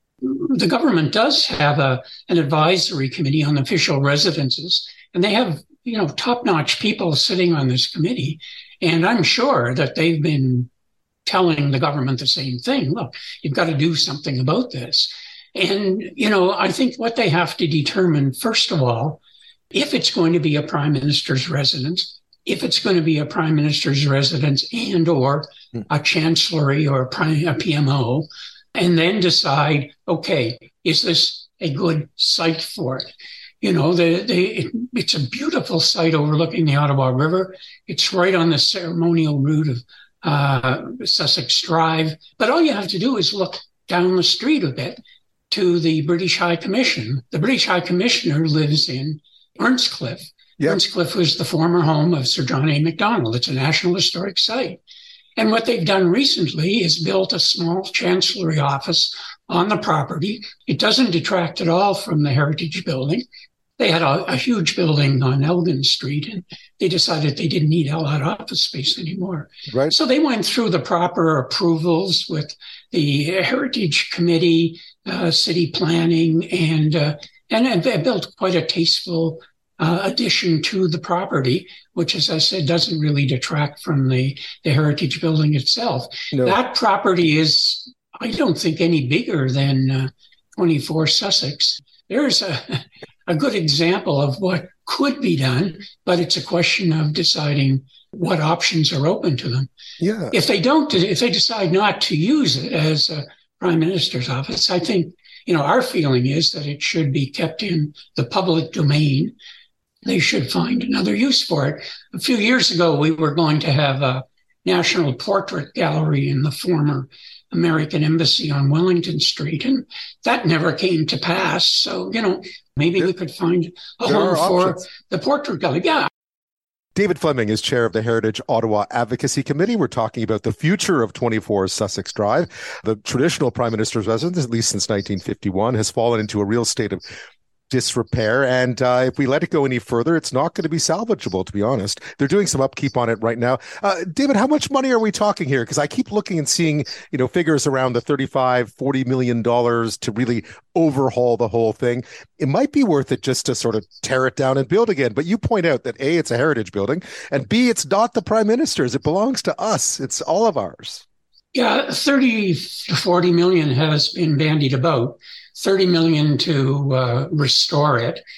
the government does have a an advisory committee on official residences, and they have, you know, top-notch people sitting on this committee. And I'm sure that they've been telling the government the same thing. Look, you've got to do something about this. And, you know, I think what they have to determine, first of all, if it's going to be a prime minister's residence, if it's going to be a prime minister's residence and or a chancellery or a, prime, a P M O, and then decide, okay, is this a good site for it? You know, the, the, it, it's a beautiful site overlooking the Ottawa River. It's right on the ceremonial route of uh, Sussex Drive. But all you have to do is look down the street a bit to the British High Commission. The British High Commissioner lives in Earnscliffe. Yep. Earnscliffe was the former home of Sir John A. Macdonald. It's a National Historic Site. And what they've done recently is built a small chancellery office on the property. It doesn't detract at all from the Heritage Building. They had a, a huge building on Elgin Street, and they decided they didn't need all that office space anymore. Right. So they went through the proper approvals with the Heritage Committee, uh, city planning, and uh, and they built quite a tasteful Uh, addition to the property, which, as I said, doesn't really detract from the, the Heritage Building itself. No. That property is, I don't think, any bigger than uh, twenty-four Sussex. There's a, a good example of what could be done, but it's a question of deciding what options are open to them. Yeah. If they don't, if they decide not to use it as a Prime Minister's office, I think, you know, our feeling is that it should be kept in the public domain. They should find another use for it. A few years ago, we were going to have a National Portrait Gallery in the former American Embassy on Wellington Street, and that never came to pass. So, you know, maybe there, we could find a home for options. The Portrait Gallery. Yeah. David Fleming is chair of the Heritage Ottawa Advocacy Committee. We're talking about the future of twenty-four Sussex Drive. The traditional Prime Minister's residence, at least since nineteen fifty-one, has fallen into a real state of disrepair, and uh, if we let it go any further, it's not going to be salvageable, to be honest. They're doing some upkeep on it right now. Uh, David, how much money are we talking here? Because I keep looking and seeing, you know, figures around the thirty-five, forty million dollars to really overhaul the whole thing. It might be worth it just to sort of tear it down and build again. But you point out that A, it's a heritage building, and B, it's not the Prime Minister's. It belongs to us. It's all of ours. Yeah, thirty to forty million has been bandied about. thirty million to uh, restore it,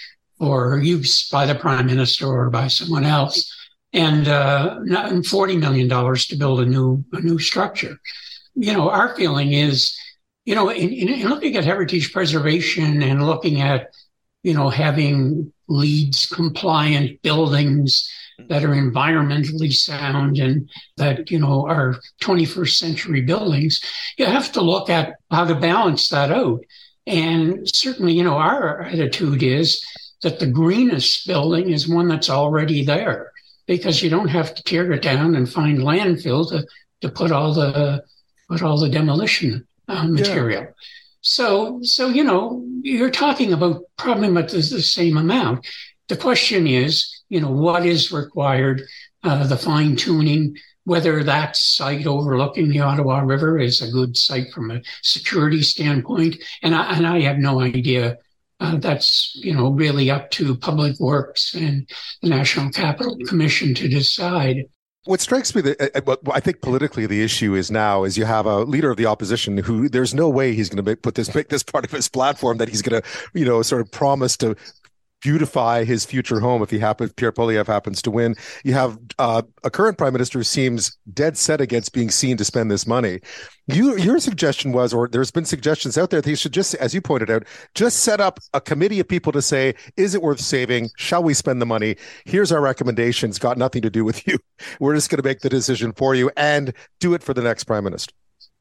or used by the prime minister or by someone else, and uh, forty million dollars to build a new a new structure. You know, our feeling is, you know, in, in looking at heritage preservation and looking at, you know, having LEED compliant buildings that are environmentally sound and that, you know, are twenty-first century buildings, you have to look at how to balance that out. And certainly, you know, our attitude is that the greenest building is one that's already there, because you don't have to tear it down and find landfill to, to put all the put all the demolition uh, material. Yeah. So, so you know, you're talking about probably about the, the same amount. The question is, you know, what is required, uh, the fine tuning, whether that site overlooking the Ottawa River is a good site from a security standpoint. And I, and I have no idea. Uh, that's, you know, really up to Public Works and the National Capital Commission to decide. What strikes me, that I think politically the issue is now is you have a leader of the opposition who there's no way he's going to put this make this part of his platform that he's going to, you know, sort of promise to beautify his future home if he happens, Pierre Poilievre happens to win. You have uh, a current prime minister who seems dead set against being seen to spend this money. You, your suggestion was, or there's been suggestions out there that he should just, as you pointed out, just set up a committee of people to say, is it worth saving? Shall we spend the money? Here's our recommendations. Got nothing to do with you. We're just going to make the decision for you and do it for the next prime minister.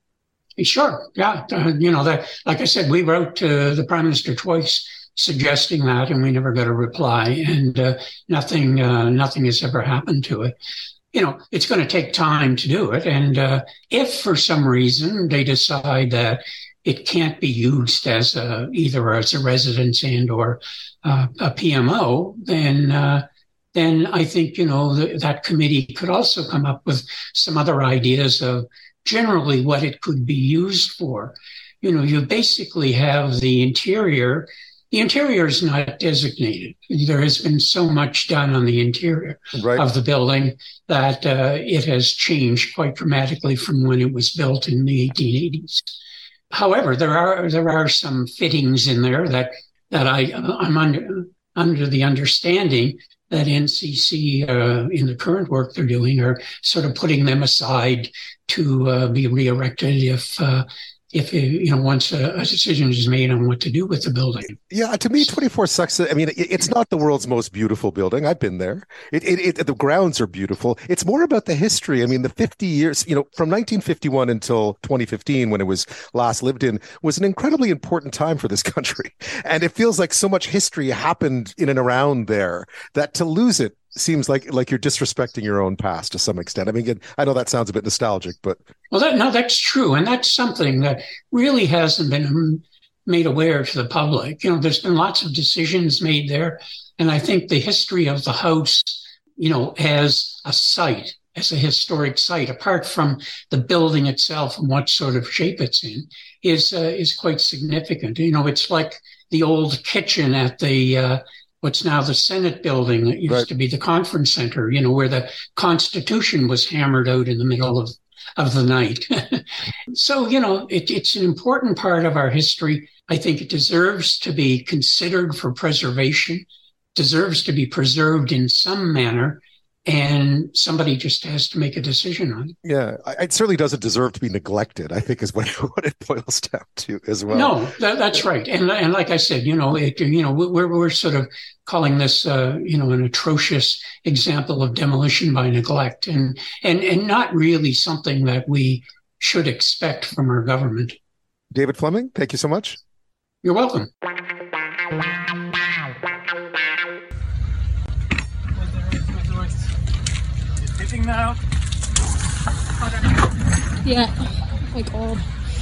Sure. Yeah. Uh, you know, that, like I said, we wrote to the prime minister twice suggesting that, and we never got a reply, and uh, nothing, uh, nothing has ever happened to it. You know, it's going to take time to do it, and uh, if for some reason they decide that it can't be used as a, either as a residence and or uh, a P M O, then uh, then I think, you know, th- that committee could also come up with some other ideas of generally what it could be used for. You know, you basically have the interior. The interior is not designated. There has been so much done on the interior right. of the building that uh, it has changed quite dramatically from when it was built in the eighteen eighties. However, there are there are some fittings in there that that I I'm under under the understanding that N C C uh, in the current work they're doing are sort of putting them aside to uh, be re-erected if. Uh, If, you know, once a, a decision is made on what to do with the building. Yeah, to me, twenty-four Sucks. I mean, it, it's not the world's most beautiful building. I've been there. It, it, it, the grounds are beautiful. It's more about the history. I mean, the fifty years, you know, from nineteen fifty-one until twenty fifteen, when it was last lived in, was an incredibly important time for this country. And it feels like so much history happened in and around there that to lose it seems like like you're disrespecting your own past to some extent. I mean, I know that sounds a bit nostalgic, but well, that, no, that's true, and that's something that really hasn't been made aware to the public. You know, there's been lots of decisions made there, and I think the history of the house, you know, as a site, as a historic site, apart from the building itself and what sort of shape it's in, is uh, is quite significant. You know, it's like the old kitchen at the uh, what's now the Senate building that used right. to be the conference center, you know, where the Constitution was hammered out in the middle of, of the night. So, you know, it, it's an important part of our history. I think it deserves to be considered for preservation, deserves to be preserved in some manner, and somebody just has to make a decision on it. Yeah, it certainly doesn't deserve to be neglected, I think is what, what it boils down to as well. No, that, that's right. And and like I said, you know, it, you know, we're we're sort of calling this, uh, you know, an atrocious example of demolition by neglect, and and and not really something that we should expect from our government. David Fleming, thank you so much. You're welcome. Now. Yeah, like old.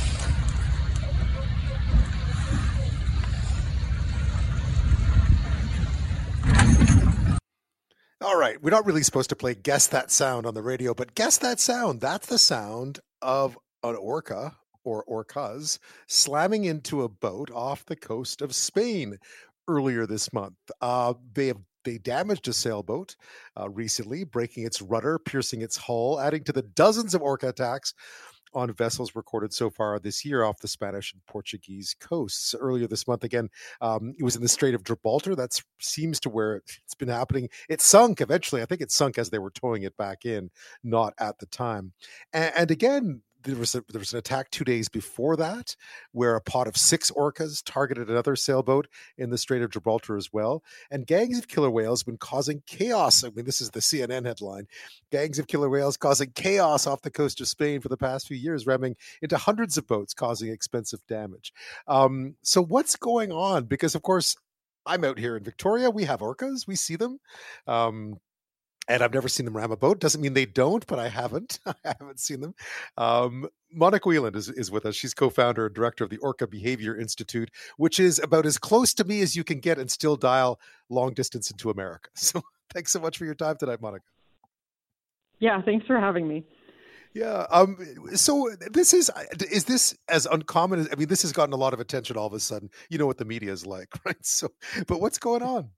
All right, we're not really supposed to play Guess That Sound on the radio, but Guess That Sound, that's the sound of an orca or orcas slamming into a boat off the coast of Spain earlier this month. Uh, they have They damaged a sailboat uh, recently, breaking its rudder, piercing its hull, adding to the dozens of orca attacks on vessels recorded so far this year off the Spanish and Portuguese coasts. Earlier this month, again, um, it was in the Strait of Gibraltar. That seems to where it's been happening. It sunk eventually. I think it sunk as they were towing it back in, not at the time. And, and again, There was, a, there was an attack two days before that where a pod of six orcas targeted another sailboat in the Strait of Gibraltar as well. And gangs of killer whales have been causing chaos. I mean, this is the C N N headline. Gangs of killer whales causing chaos off the coast of Spain for the past few years, ramming into hundreds of boats, causing expensive damage. Um, so what's going on? Because, of course, I'm out here in Victoria. We have orcas. We see them. Um, And I've never seen them ram a boat. Doesn't mean they don't, but I haven't. I haven't seen them. Um, Monica Whelan is, is with us. She's co-founder and director of the Orca Behavior Institute, which is about as close to me as you can get and still dial long distance into America. So thanks so much for your time tonight, Monica. Yeah, thanks for having me. Yeah. Um, so this is, is this as uncommon as, I mean, this has gotten a lot of attention all of a sudden. You know what the media is like, right? So, but what's going on?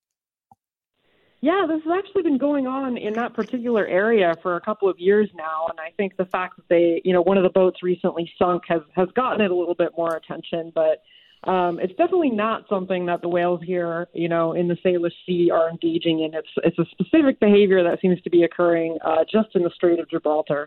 Yeah, this has actually been going on in that particular area for a couple of years now. And I think the fact that they, you know, one of the boats recently sunk has, has gotten it a little bit more attention. But um, it's definitely not something that the whales here, you know, in the Salish Sea are engaging in. It's, it's a specific behavior that seems to be occurring uh, just in the Strait of Gibraltar.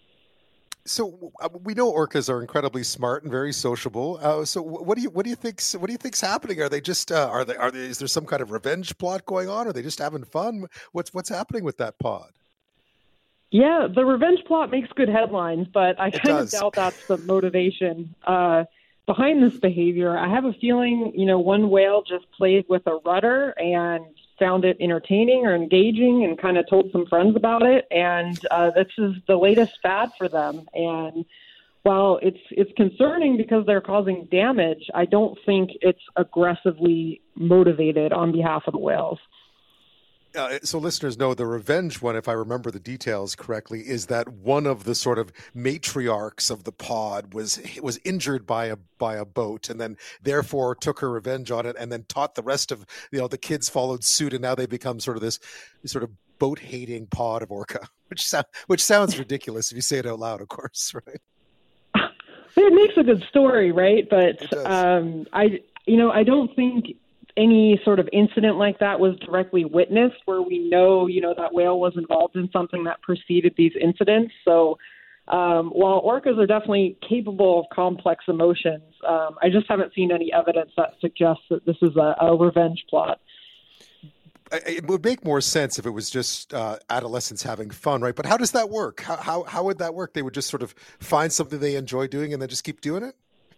So uh, we know orcas are incredibly smart and very sociable. Uh, so what do you what do you think? What do you think's happening? Are they just uh, are they are they? Is there some kind of revenge plot going on? Are they just having fun? What's what's happening with that pod? Yeah, the revenge plot makes good headlines, but I kind of doubt that's the motivation uh, behind this behavior. I have a feeling, you know, one whale just played with a rudder and found it entertaining or engaging and kind of told some friends about it. And uh, this is the latest fad for them. And while it's it's concerning because they're causing damage, I don't think it's aggressively motivated on behalf of the whales. Uh, so listeners know the revenge one, if I remember the details correctly, is that one of the sort of matriarchs of the pod was was injured by a by a boat, and then therefore took her revenge on it, and then taught the rest of you know the kids followed suit, and now they become sort of this sort of boat hating pod of orca, which sound, which sounds ridiculous if you say it out loud, of course, right? It makes a good story, right? But um, I you know I don't think any sort of incident like that was directly witnessed where we know, you know, that whale was involved in something that preceded these incidents. So um, while orcas are definitely capable of complex emotions, um, I just haven't seen any evidence that suggests that this is a, a revenge plot. It would make more sense if it was just uh, adolescents having fun, right? But how does that work? How, how, how would that work? They would just sort of find something they enjoy doing and then just keep doing it?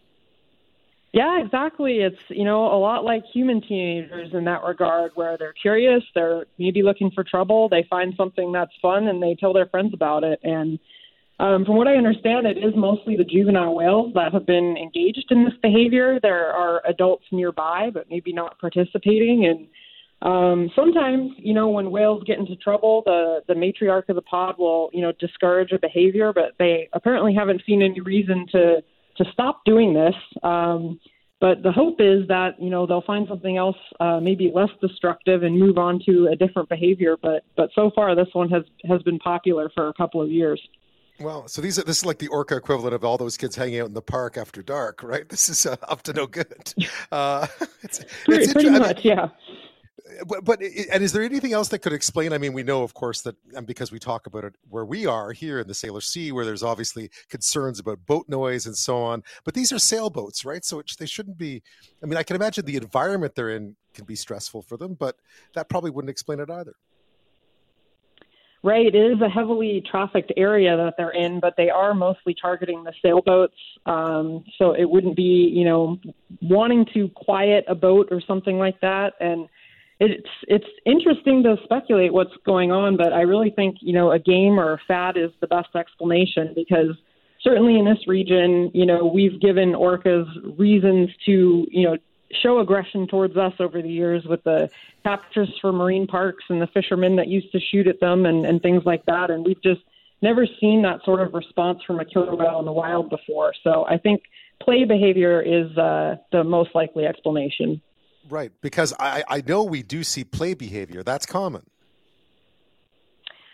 Yeah, exactly. It's, you know, a lot like human teenagers in that regard, where they're curious, they're maybe looking for trouble, they find something that's fun, and they tell their friends about it. And um, from what I understand, it is mostly the juvenile whales that have been engaged in this behavior. There are adults nearby, but maybe not participating. And um, sometimes, you know, when whales get into trouble, the, the matriarch of the pod will, you know, discourage a behavior, but they apparently haven't seen any reason to to stop doing this. Um, but the hope is that, you know, they'll find something else, uh, maybe less destructive and move on to a different behavior. But, but so far, this one has, has been popular for a couple of years. Well, so these are, this is like the orca equivalent of all those kids hanging out in the park after dark, right? This is uh, up to no good. Uh, it's, pretty, it's pretty much, yeah. But, but and is there anything else that could explain? I mean, we know, of course, that and because we talk about it where we are here in the Salish Sea, where there's obviously concerns about boat noise and so on. But these are sailboats, right? So it, they shouldn't be. I mean, I can imagine the environment they're in can be stressful for them, but that probably wouldn't explain it either. Right. It is a heavily trafficked area that they're in, but they are mostly targeting the sailboats. Um, so it wouldn't be, you know, wanting to quiet a boat or something like that. And it's it's interesting to speculate what's going on, but I really think, you know, a game or a fad is the best explanation, because certainly in this region, you know, we've given orcas reasons to, you know, show aggression towards us over the years with the captures for marine parks and the fishermen that used to shoot at them and, and things like that. And we've just never seen that sort of response from a killer whale in the wild before. So I think play behavior is uh, the most likely explanation. Right, because I, I know we do see play behavior. That's common.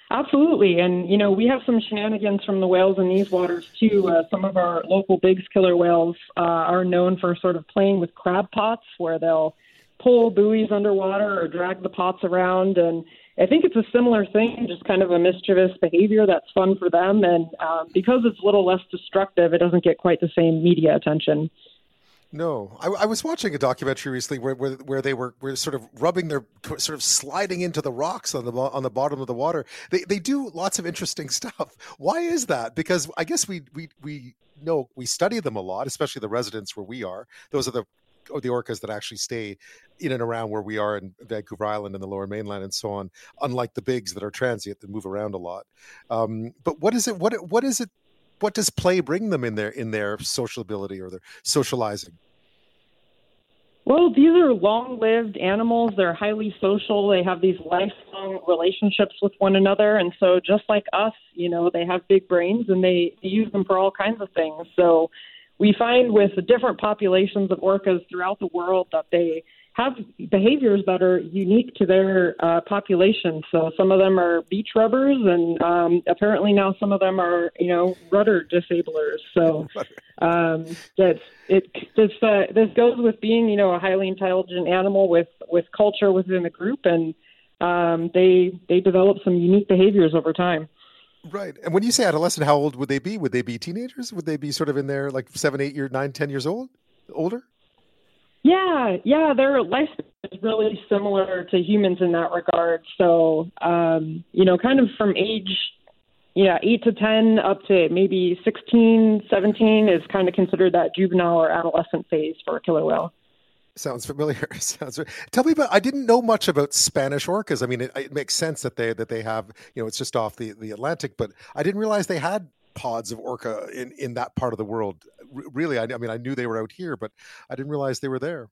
Absolutely. And, you know, we have some shenanigans from the whales in these waters, too. Uh, some of our local Biggs killer whales uh, are known for sort of playing with crab pots, where they'll pull buoys underwater or drag the pots around. And I think it's a similar thing, just kind of a mischievous behavior that's fun for them. And um, because it's a little less destructive, it doesn't get quite the same media attention. No, I, I was watching a documentary recently where, where where they were were sort of rubbing their sort of sliding into the rocks on the on the bottom of the water. They they do lots of interesting stuff. Why is that? Because I guess we we we know we study them a lot, especially the residents where we are. Those are the the orcas that actually stay in and around where we are in Vancouver Island and the Lower Mainland and so on. Unlike the bigs that are transient that move around a lot. Um, but what is it? What what is it? What does play bring them in their in their sociability or their socializing? Well, these are long-lived animals. They're highly social. They have these lifelong relationships with one another. And so just like us, you know, they have big brains and they use them for all kinds of things. So we find with the different populations of orcas throughout the world that they have behaviors that are unique to their uh, population. So some of them are beach rubbers, and um, apparently now some of them are, you know, rudder disablers. So um, that's it. This uh, this goes with being, you know, a highly intelligent animal with, with culture within the group, and um, they they develop some unique behaviors over time. Right. And when you say adolescent, how old would they be? Would they be teenagers? Would they be sort of in their like seven, eight year, nine, ten years old, older? Yeah, yeah, their lifespan is really similar to humans in that regard. So, um, you know, kind of from age, yeah, eight to ten up to maybe sixteen, seventeen is kind of considered that juvenile or adolescent phase for a killer whale. Sounds familiar. Sounds. Tell me about. I didn't know much about Spanish orcas. I mean, it, it makes sense that they that they have. You know, it's just off the, the Atlantic, but I didn't realize they had pods of orca in, in that part of the world. R- really, I, I mean, I knew they were out here, but I didn't realize they were there.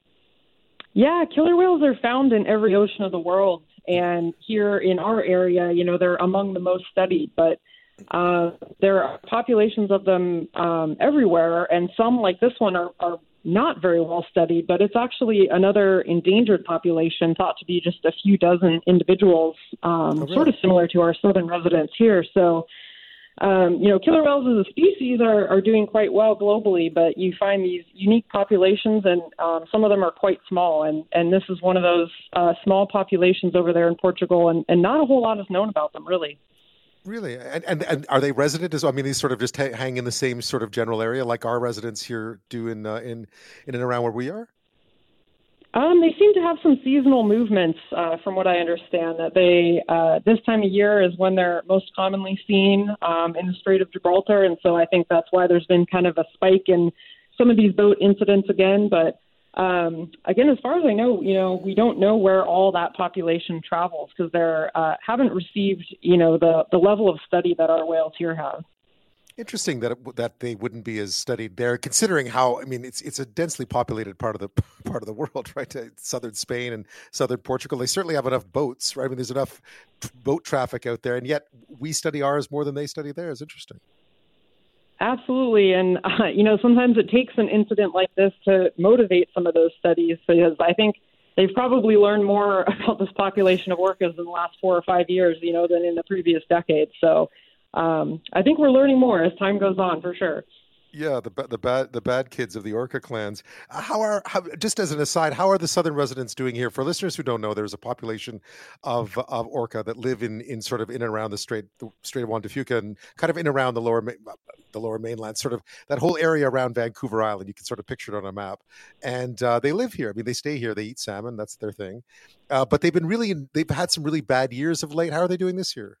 Yeah, killer whales are found in every ocean of the world, and here in our area, you know, they're among the most studied. But uh, there are populations of them um, everywhere, and some, like this one, are, are not very well studied. But it's actually another endangered population, thought to be just a few dozen individuals, um, oh, really? Sort of similar to our southern residents here. So. Um, you know, killer whales as a species are, are doing quite well globally, but you find these unique populations, and um, some of them are quite small. And, and this is one of those uh, small populations over there in Portugal, and, and not a whole lot is known about them, really. Really? And, and, and are they resident as well? I mean, these sort of just ha- hang in the same sort of general area like our residents here do in, uh, in, in and around where we are? Um, they seem to have some seasonal movements, uh, from what I understand, that they, uh, this time of year is when they're most commonly seen um, in the Strait of Gibraltar. And so I think that's why there's been kind of a spike in some of these boat incidents again. But um, again, as far as I know, you know, we don't know where all that population travels because they uh, haven't received, you know, the, the level of study that our whales here have. Interesting that it, that they wouldn't be as studied there, considering how I mean it's it's a densely populated part of the part of the world, right? Southern Spain and southern Portugal. They certainly have enough boats, right? I mean, there's enough boat traffic out there, and yet we study ours more than they study theirs. Interesting. Absolutely, and uh, you know, sometimes it takes an incident like this to motivate some of those studies, because I think they've probably learned more about this population of orcas in the last four or five years, you know, than in the previous decade. So. Um, I think we're learning more as time goes on, for sure. Yeah, the the bad the bad kids of the orca clans. How are how, just as an aside, how are the southern residents doing here? For listeners who don't know, there's a population of of orca that live in, in sort of in and around the Strait the Strait of Juan de Fuca and kind of in and around the lower the lower mainland, sort of that whole area around Vancouver Island. You can sort of picture it on a map, and uh, they live here. I mean, they stay here. They eat salmon. That's their thing. Uh, but they've been really they've had some really bad years of late. How are they doing this year?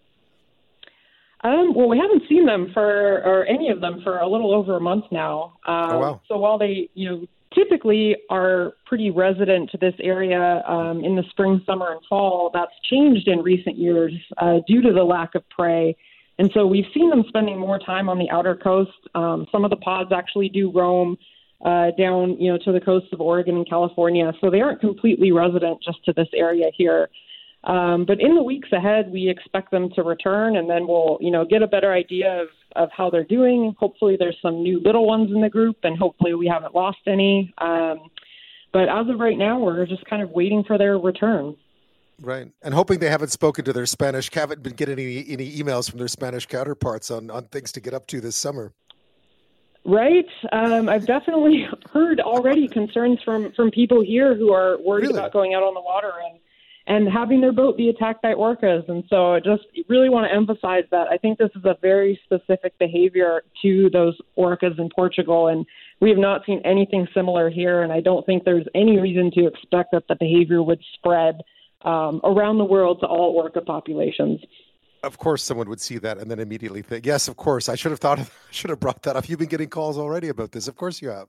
Um, well, we haven't seen them for, or any of them for a little over a month now. Um, oh, wow. So while they, you know, typically are pretty resident to this area um, in the spring, summer, and fall, that's changed in recent years uh, due to the lack of prey. And so we've seen them spending more time on the outer coast. Um, some of the pods actually do roam uh, down, you know, to the coast of Oregon and California. So they aren't completely resident just to this area here. Um, but in the weeks ahead, we expect them to return, and then we'll, you know, get a better idea of, of how they're doing. Hopefully there's some new little ones in the group, and hopefully we haven't lost any. Um, but as of right now, we're just kind of waiting for their return. Right. And hoping they haven't spoken to their Spanish, haven't been getting any, any emails from their Spanish counterparts on, on things to get up to this summer. Right. Um, I've definitely heard already concerns from, from people here who are worried Really? about going out on the water and, and having their boat be attacked by orcas. And so I just really want to emphasize that. I think this is a very specific behavior to those orcas in Portugal, and we have not seen anything similar here. And I don't think there's any reason to expect that the behavior would spread um, around the world to all orca populations. Of course, someone would see that and then immediately think, yes, of course, I should have thought of, should have brought that up. You've been getting calls already about this. Of course you have.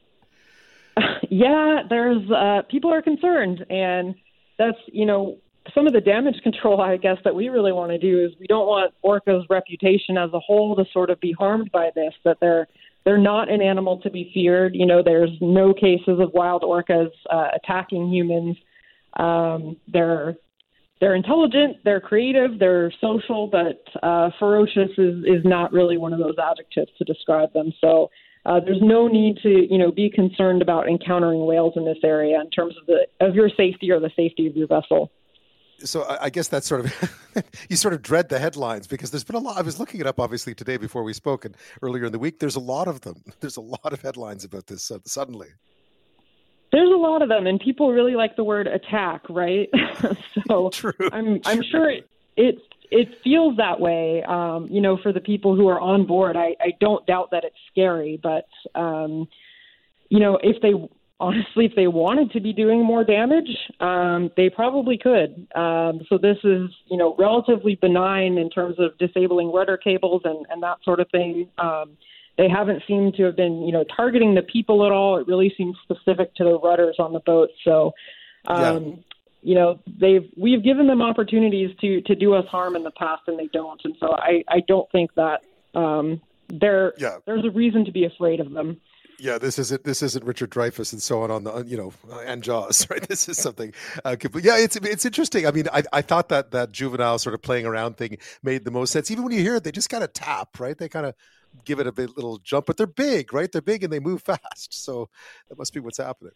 Yeah, there's uh, people are concerned, and that's, you know, some of the damage control, I guess, that we really want to do is we don't want orca's reputation as a whole to sort of be harmed by this, that they're they're not an animal to be feared. You know, there's no cases of wild orcas uh, attacking humans. Um, they're They're intelligent, they're creative, they're social, but uh, ferocious is, is not really one of those adjectives to describe them. So uh, there's no need to, you know, be concerned about encountering whales in this area in terms of the of your safety or the safety of your vessel. So I, I guess that's sort of, you sort of dread the headlines because there's been a lot. I was looking it up, obviously, today before we spoke, and earlier in the week, there's a lot of them. There's a lot of headlines about this uh, suddenly. There's a lot of them, and people really like the word attack, right? so True. I'm I'm sure it, it it feels that way, um, you know, for the people who are on board. I, I don't doubt that it's scary, but um, you know, if they honestly, if they wanted to be doing more damage, um, they probably could. Um, so this is, you know, relatively benign in terms of disabling rudder cables and, and that sort of thing. Um, They haven't seemed to have been, you know, targeting the people at all. It really seems specific to the rudders on the boat. So, um, yeah. you know, they've we've given them opportunities to to do us harm in the past, and they don't. And so I, I don't think that um, there yeah. there's a reason to be afraid of them. Yeah, this isn't this isn't Richard Dreyfuss and so on on the you know and Jaws, right? This is something. Uh, yeah, it's it's interesting. I mean, I I thought that that juvenile sort of playing around thing made the most sense. Even when you hear it, they just kind of tap, right? They kind of give it a bit little jump, but they're big, right? They're big and they move fast. So that must be what's happening.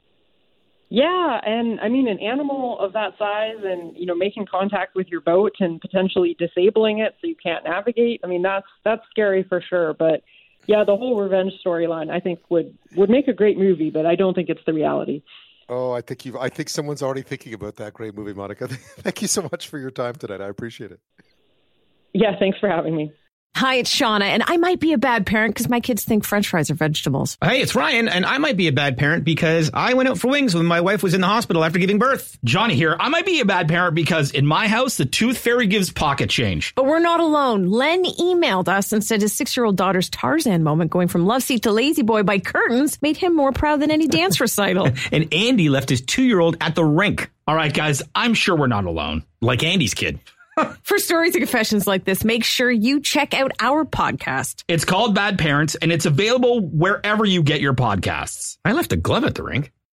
Yeah, and I mean, an animal of that size and, you know, making contact with your boat and potentially disabling it so you can't navigate. I mean, that's that's scary for sure. But yeah, the whole revenge storyline, I think, would, would make a great movie, but I don't think it's the reality. Oh, I think you I think someone's already thinking about that great movie, Monica. Thank you so much for your time tonight. I appreciate it. Yeah, thanks for having me. Hi, it's Shauna, and I might be a bad parent because my kids think French fries are vegetables. Hey, it's Ryan, and I might be a bad parent because I went out for wings when my wife was in the hospital after giving birth. Johnny here. I might be a bad parent because in my house, the tooth fairy gives pocket change. But we're not alone. Len emailed us and said his six-year-old daughter's Tarzan moment going from love seat to lazy boy by curtains made him more proud than any dance recital. And Andy left his two-year-old at the rink. All right, guys, I'm sure we're not alone. Like Andy's kid. For stories and confessions like this, make sure you check out our podcast. It's called Bad Parents, and it's available wherever you get your podcasts. I left a glove at the rink.